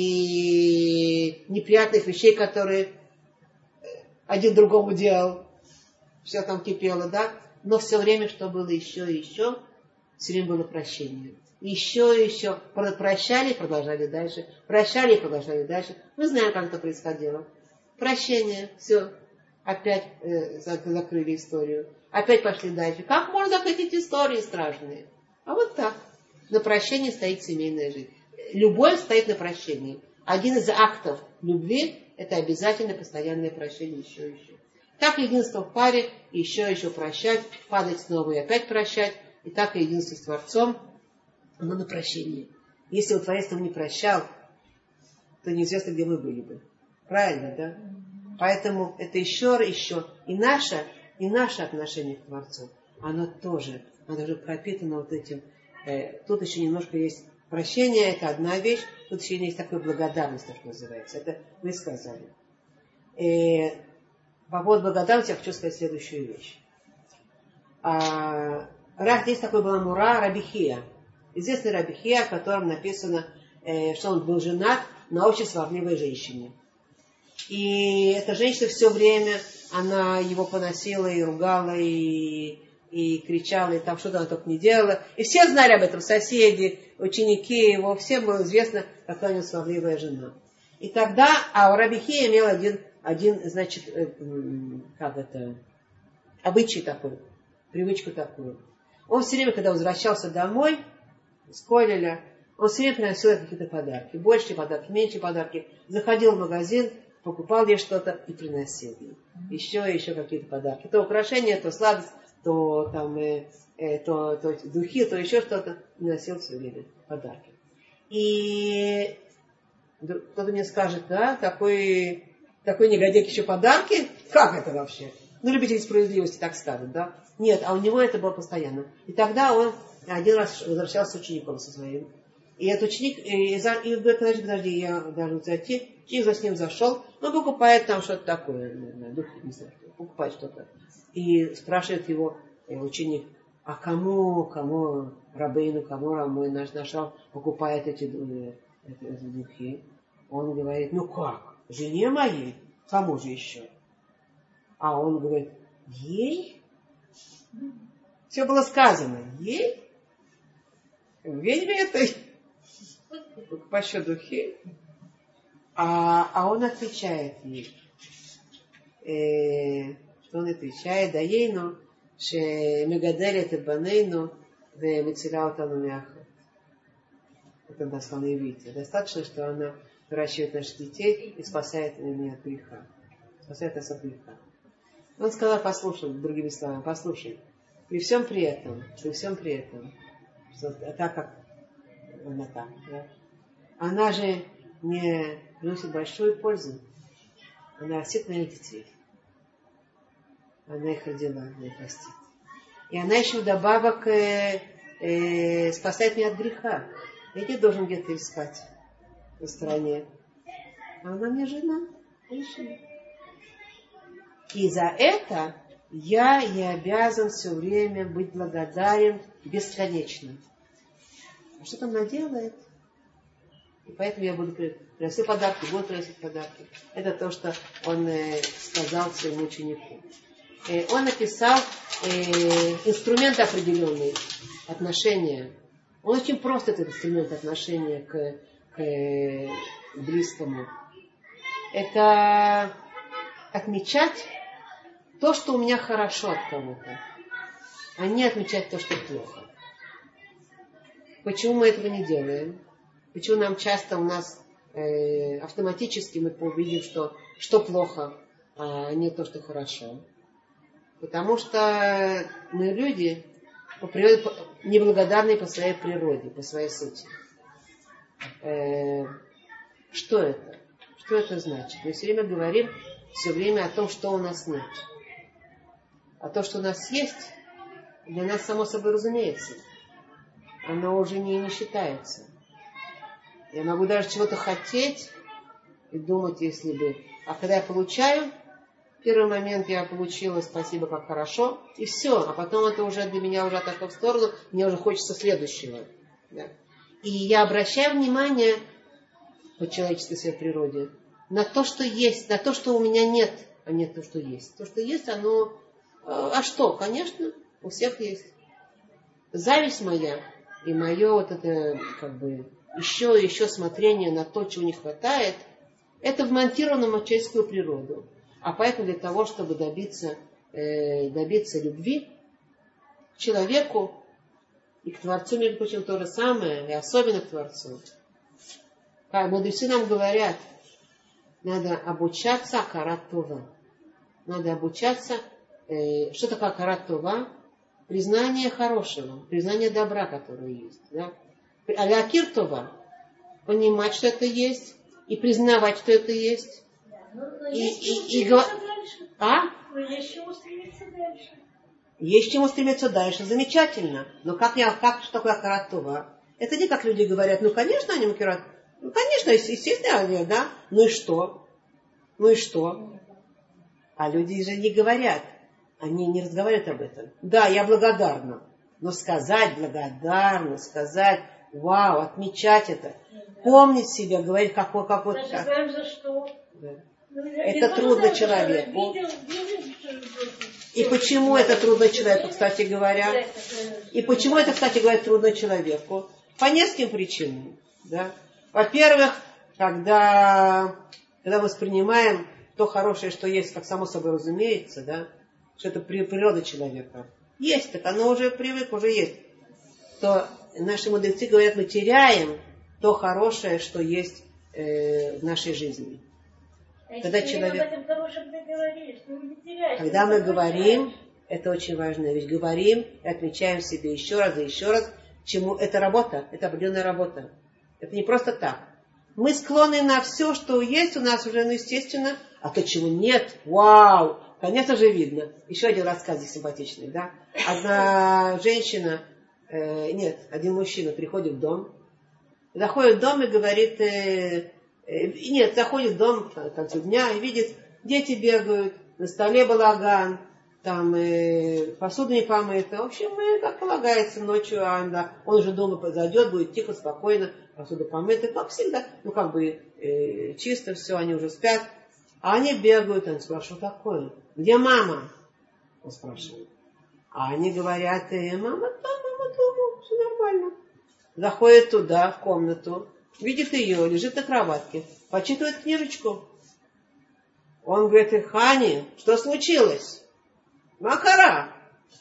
и неприятных вещей, которые один другому делал. Все там кипело, да? Но все время, что было еще и еще, все время было прощение. Еще и еще. Прощали и продолжали дальше. Прощали и продолжали дальше. Мы знаем, как это происходило. Прощение, все. Опять э, закрыли историю. Опять пошли дальше. Как можно закрыть эти истории страшные? А вот так. На прощении стоит семейная жизнь. Любовь стоит на прощении. Один из актов любви – это обязательно постоянное прощение еще и еще. Так единство в паре, еще и еще прощать, падать снова и опять прощать. И так и единство с Творцом, оно на прощении. Если бы Творец нам не прощал, то неизвестно, где мы были бы. Правильно, да? Поэтому это еще и еще. И наше, и наше отношение к Творцу, оно тоже, оно же пропитано вот этим. Э, тут еще немножко есть прощение, это одна вещь. Тут еще есть такая благодарность, что называется. Это вы сказали. И по поводу благодарности я хочу сказать следующую вещь. А, есть такой был Мура Раби Хия. Известный Раби Хия, в котором написано, э, что он был женат на очень сварливой женщине. И эта женщина все время, она его поносила и ругала, и, и кричала, и там что-то она только не делала. И все знали об этом, соседи, ученики его, всем было известно, какая у него сварливая жена. И тогда, а у Раби Хия имел один, один, значит, э, как это, обычай такой, привычку такую. Он все время, когда возвращался домой с Колеля, он все время приносил какие-то подарки. Большие подарки, меньшие подарки. Заходил в магазин, покупал ей что-то и приносил ей. Еще и еще какие-то подарки. То украшения, то сладость, то, там, э, э, то, то духи, то еще что-то. Приносил все время подарки. И кто-то мне скажет, да, такой, такой негодяй еще подарки? Как это вообще? Ну, любитель справедливости так скажут, да? Нет, а у него это было постоянно. И тогда он один раз возвращался с учеником со своим. И этот ученик, и, и говорит, подожди, подожди, я должен зайти. Ученик за с ним зашел, он покупает там что-то такое, не знаю, духи, не знаю, покупает что-то. И спрашивает его ученик, а кому, кому Рабейну, кому мой наш нашел, покупает эти, эти, эти духи? Он говорит, ну как, жене моей, кому же еще? А он говорит, ей? Все было сказано, ей? Ведьме этой? Покупать еще духи? А, а он отвечает ей, э, что он отвечает, да ей, ну, что мегадели это банейну, да мецеля утану мяхо. Это дословно иврите. Достаточно, что она выращивает наших детей и спасает меня от греха. Спасает нас от греха. Он сказал, послушай, другими словами, послушай, при всем при этом, при всем при этом, что, так как она так, да, она же не приносит большую пользу. Она растит моих детей. Она их родила, она их растит. И она еще вдобавок э, э, спасает меня от греха. Я не должен где-то искать на стороне. А она мне жена. Женщина. И за это я и обязан все время быть благодарен бесконечно. А что там она делает? И поэтому я буду приносить подарки, буду приносить подарки. Это то, что он э, сказал своему ученику. Э, он написал э, инструмент определенный, отношения. Он очень прост, этот инструмент отношения к, к э, близкому. Это отмечать то, что у меня хорошо от кого-то, а не отмечать то, что плохо. Почему мы этого не делаем? Почему нам часто у нас э, автоматически мы увидим, что, что плохо, а не то, что хорошо? Потому что мы люди по природе, неблагодарные по своей природе, по своей сути. Э, что это? Что это значит? Мы все время говорим все время о том, что у нас нет. А то, что у нас есть, для нас само собой разумеется. Оно уже не, не считается. Я могу даже чего-то хотеть и думать, если бы... А когда я получаю, в первый момент я получила, спасибо, как хорошо, и все. А потом это уже для меня уже отошло в сторону, мне уже хочется следующего. Да. И я обращаю внимание по человеческой своей природе на то, что есть, на то, что у меня нет, а не то, что есть. То, что есть, оно... А что? Конечно, у всех есть. зависть моя и мое вот это, как бы, еще и еще смотрение на то, чего не хватает, это вмонтировано в человеческую природу. А поэтому для того, чтобы добиться, э, добиться любви к человеку и к Творцу, между прочим, то же самое, и особенно к Творцу. Как мудрецы нам говорят, надо обучаться акарат това. Надо обучаться, э, что такое акарат това? Признание хорошего, признание добра, которое есть. Да? Алякир това, понимать, что это есть, и признавать, что это есть.
Но, но
И,
есть
и, и,
чему
и,
стремиться дальше.
а?
Но есть чему стремиться дальше.
Есть чему стремиться дальше, замечательно. Но как, я, как что такое акарат това? Это не как люди говорят, ну, конечно, они макерат. Ну, конечно, естественно, они, да. Ну и что? Ну и что? А люди же не говорят. Они не разговаривают об этом. Да, я благодарна. Но сказать благодарна, сказать, вау, отмечать это, помнить себя, говорить, какой, какой.
Даже
как.
знаем за что.
Да.
Ну,
Это
я
трудно
знаю,
человеку.
Видел, видел, что
И почему это трудно человеку, кстати говоря? И почему это, кстати говоря, трудно человеку? По нескольким причинам. Да? Во-первых, когда, когда мы воспринимаем то хорошее, что есть, как само собой разумеется, да, что это природа человека. Есть, так оно уже привык, уже есть. То наши мудрецы говорят, мы теряем то хорошее, что есть э, в нашей жизни.
А
Когда
если
человек...
об этом хорошем ты говоришь, ты не теряешь.
Когда мы
ты
говорим, это очень важно, ведь говорим и отмечаем себе еще раз и еще раз, чему это работа, это определенная работа. Это не просто так. Мы склонны на все, что есть у нас уже, ну, естественно, а то, чего нет, вау, конечно же, видно. Еще один рассказ здесь симпатичный, да. Одна женщина, э, нет, один мужчина приходит в дом, заходит в дом и говорит, э, э, нет, заходит в дом к концу дня и видит, дети бегают, на столе балаган, там э, посуда не помыта. В общем, э, как полагается, ночью а, да, он же дома зайдет, будет тихо, спокойно, посуда помыта, как всегда, ну как бы э, чисто все, они уже спят. А они бегают, он спрашивает, что такое? Где мама? Он спрашивает. А они говорят, э, мама там, мама дома, все нормально. Заходит туда, в комнату, видит ее, лежит на кроватке, почитывает книжечку. Он говорит, Хани, что случилось? Макара.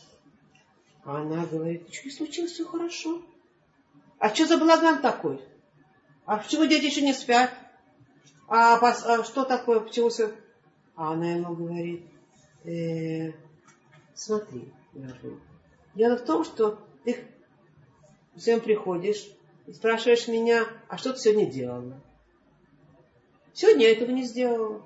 А она говорит, ничего не случилось, все хорошо. А что за балаган такой? А почему дети еще не спят? А, а что такое, почему все? А она ему говорит, э, смотри, дорогой, дело в том, что ты всем приходишь и спрашиваешь меня, а что ты сегодня делала? Сегодня я этого не сделала.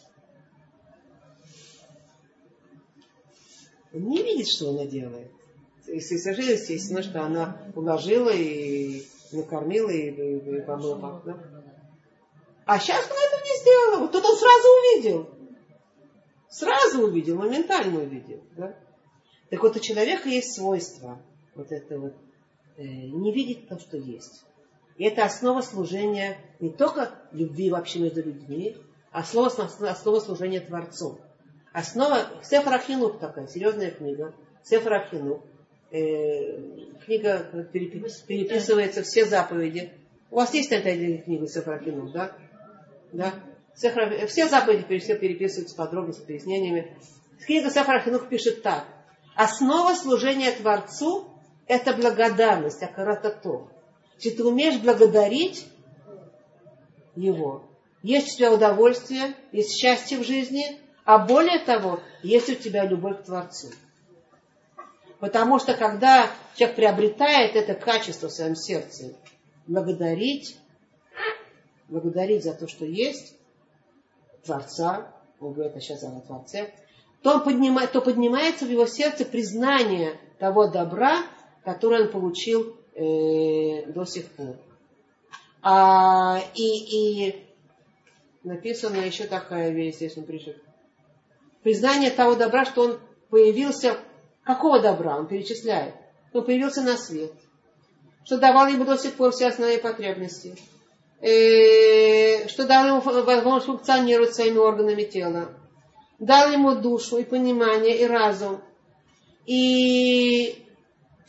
Он не видит, что она делает. И совершенно естественно, что она уложила и накормила, и, и, и помыла пах, да? А сейчас она этого не сделала. Вот тут он сразу увидел. Сразу увидел, моментально увидел. Да? Так вот, у человека есть свойство вот это вот, э, не видеть то, что есть. И это основа служения не только любви вообще между людьми, а основа, основа служения Творцу. Основа, Сефер ха-Хинух такая, серьезная книга. Сефер ха-Хинух. Э, книга перепис, переписывается все заповеди. У вас есть эта книга Сефер ха-Хинух, да? Да? Сефер, все заповеди все переписываются с подробностями, с пояснениями. Книга Сефер ха-Хинух пишет так. Основа служения Творцу – это благодарность, акарат това. Если ты умеешь благодарить Его, есть у тебя удовольствие, есть счастье в жизни, а более того, есть у тебя любовь к Творцу. Потому что когда человек приобретает это качество в своем сердце, благодарить, благодарить за то, что есть, Творца, он говорит, а сейчас о Творце, то, он поднимает, то поднимается в его сердце признание того добра, которое он получил э, до сих пор. А, и, и написана еще такая вещь, здесь он пишет. Признание того добра, что он появился. Какого добра? Он перечисляет. Он появился на свет. Что давал ему до сих пор все основные потребности. Э, что дал ему возможность функционировать своими органами тела. Дал ему душу и понимание, и разум. И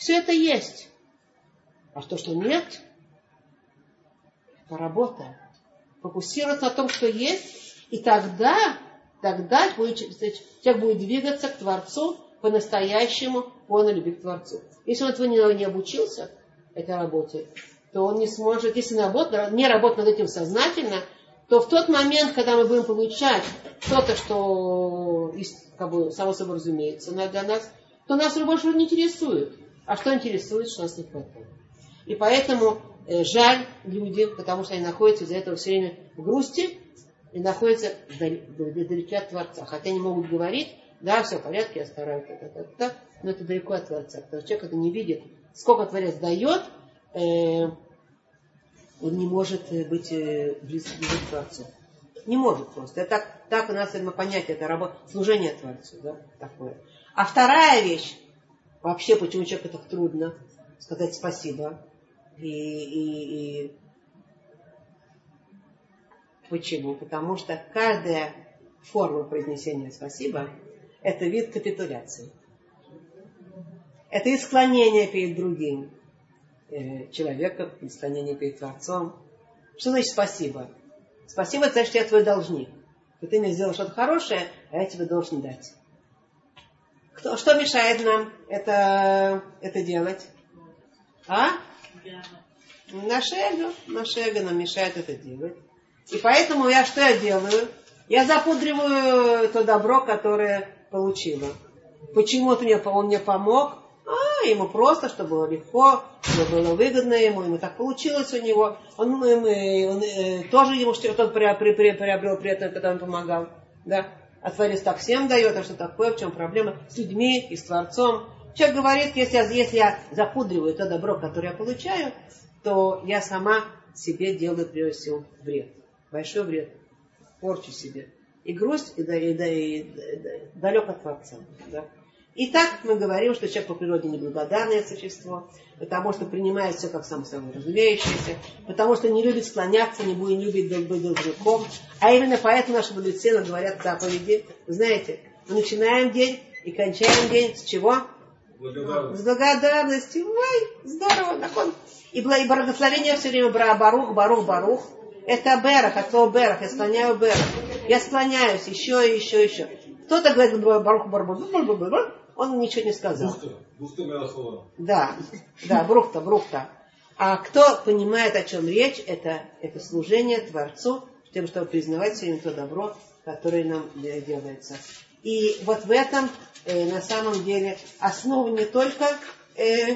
Все это есть. А то, что нет, это работа. Фокусироваться на том, что есть, и тогда, тогда человек будет двигаться к Творцу по-настоящему, полной любви к Творцу. Если он этого не, не обучился, этой работе, то он не сможет, если не работать над этим сознательно, то в тот момент, когда мы будем получать что-то, что как бы, само собой разумеется для нас, то нас больше не интересует. А что интересует, что нас не хватает. И поэтому э, жаль людям, потому что они находятся из-за этого все время в грусти и находятся вдалеке от Творца. Хотя они могут говорить, да, все в порядке, я стараюсь, так, так, так, но это далеко от Творца. Потому что человек это не видит, сколько Творец дает, э, он не может быть э, близким к Творцу. Не может просто. Это так, так у нас это понятие, это работа, служение Творцу, да, такое. А вторая вещь, вообще, почему человеку так трудно сказать спасибо, и, и, и почему? Потому что каждая форма произнесения спасибо – это вид капитуляции. Это и склонение перед другим э, человеком, и склонение перед Творцом. Что значит спасибо? Спасибо – это значит, что я твой должник. И ты мне сделал что-то хорошее, а я тебе должен дать. Кто, что мешает нам это, это делать? А? Наше эго. Наше эго нам мешает это делать. И поэтому я что я делаю? Я запудриваю то добро, которое получила. Почему-то мне, он мне помог. А, ему просто, чтобы было легко, чтобы было выгодно ему. Ему так получилось у него. Он, он, он, он тоже ему что-то приобрел при этом, когда он помогал. Да? А Творец так всем дает, а что такое, в чем проблема? С людьми и с Творцом. Человек говорит, если я, если я запудриваю то добро, которое я получаю, то я сама себе делаю, прежде всего, вред. Большой вред. Порчу себе. И грусть, и, и, и, и далек от Творца. Да? И так мы говорим, что человек по природе неблагодарное существо, потому что принимает все как само собой разумеющееся, потому что не любит склоняться, не будет, не любит быть должником. А именно поэтому наши мудрецы нам говорят заповеди. Вы знаете, мы начинаем день и кончаем день с чего? Благодарность. С благодарности. Ой, здорово. Так и благословение все время барух, барух, барух. Это берах, от слова берах. Я склоняю берах. Я склоняюсь еще и еще и еще. Кто-то говорит барух, барух, барух. Он ничего не сказал. Брухта. Да, да, брухта, брухта. А кто понимает, о чем речь, это, это служение Творцу, тем, чтобы признавать все время то добро, которое нам делается. И вот в этом э, на самом деле основа не только э,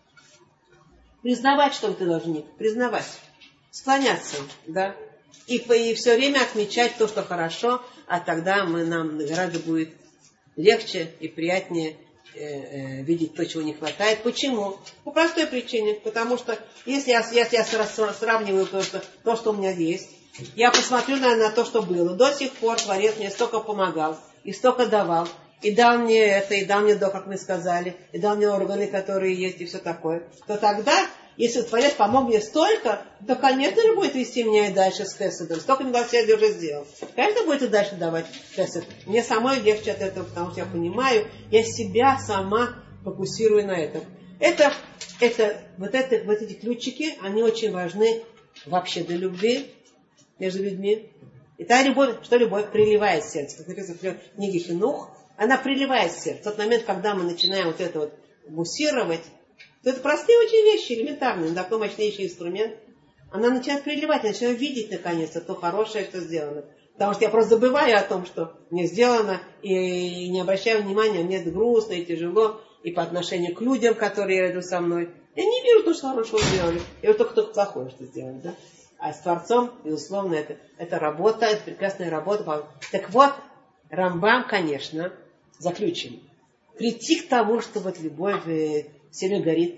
признавать, что ты должник, признавать, склоняться, да, и, и все время отмечать то, что хорошо, а тогда мы, нам гораздо будет легче и приятнее э, э, видеть то, чего не хватает. Почему? По простой причине. Потому что если я, если я сравниваю то что, то, что у меня есть, я посмотрю на, на то, что было. До сих пор Творец мне столько помогал, и столько давал, и дал мне это, и дал мне то, как мы сказали, и дал мне органы, которые есть, и все такое. То тогда, если Творец помог мне столько, то, конечно же, будет вести меня и дальше с хеседом. Столько милосердия уже сделал. Конечно, будет и дальше давать хесед. Мне самой легче от этого, потому что я понимаю, я себя сама фокусирую на этом. Это, это, вот, это, вот эти ключики, они очень важны вообще для любви между людьми. И та любовь, что любовь приливает в сердце. Как написано в книге Хинух, она приливает в сердце. В тот момент, когда мы начинаем вот это вот муссировать, то это простые очень вещи, элементарные, но такой мощнейший инструмент. Она начинает приливать, я начинаю видеть наконец-то то хорошее, что сделано. Потому что я просто забываю о том, что мне сделано, и не обращаю внимания, мне грустно и тяжело, и по отношению к людям, которые рядом со мной. Я не вижу то, что хорошего сделали. Я вот только только плохое, что сделали, да? А с Творцом, безусловно, это, это работа, это прекрасная работа. Так вот, Рамбам, конечно, заключим. Прийти к тому, что вот любовь все время горит,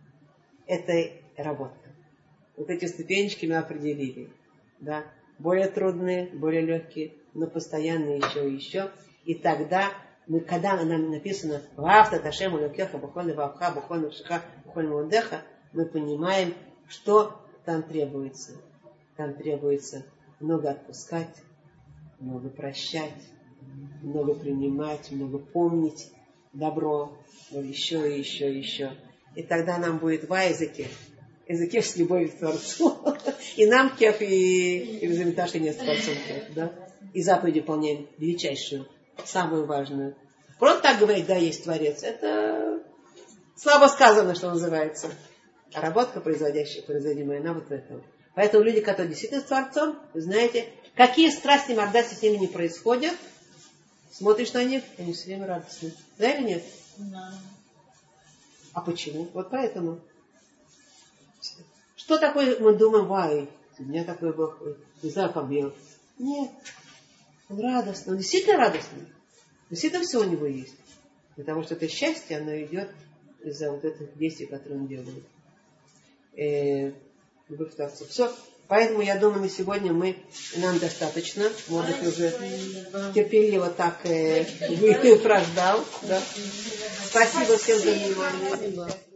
это работа. Вот эти ступенечки мы определили. Да? Более трудные, более легкие, но постоянно еще и еще. И тогда, мы, когда нам написано «Ваавта ташем улюкеха бухольна вавха бухольна вшиха бухольна удеха», мы понимаем, что там требуется. Там требуется много отпускать, много прощать, много принимать, много помнить добро, еще и еще и еще.
И тогда нам будет ва языке. Языке с любовью к Творцу. И нам кеф, и, и взаимоотношения с Творцом кеф. Да? И заповедь выполняем величайшую, самую важную. Просто так говорить, да, есть Творец, это слабо сказано, что называется. А работа, производящая, производимая, она вот в этом. Поэтому люди, которые действительно с Творцом, вы знаете, какие страсти, мордасти с ними не происходят, смотришь на них, они все время радостны. Да или нет?
Да.
А почему? Вот поэтому. Что такое, мы думаем, вай, у меня такой Бог, не знаю, как я. Нет. Он радостный, он действительно радостный. Действительно все у него есть. Потому что это счастье, оно идет из-за вот этих действий, которые он делает. Э, любовь к Творцу. Все. Поэтому, я думаю, на сегодня мы, нам достаточно. Может, уже терпеливо так э, прождал. Да. Спасибо всем за внимание.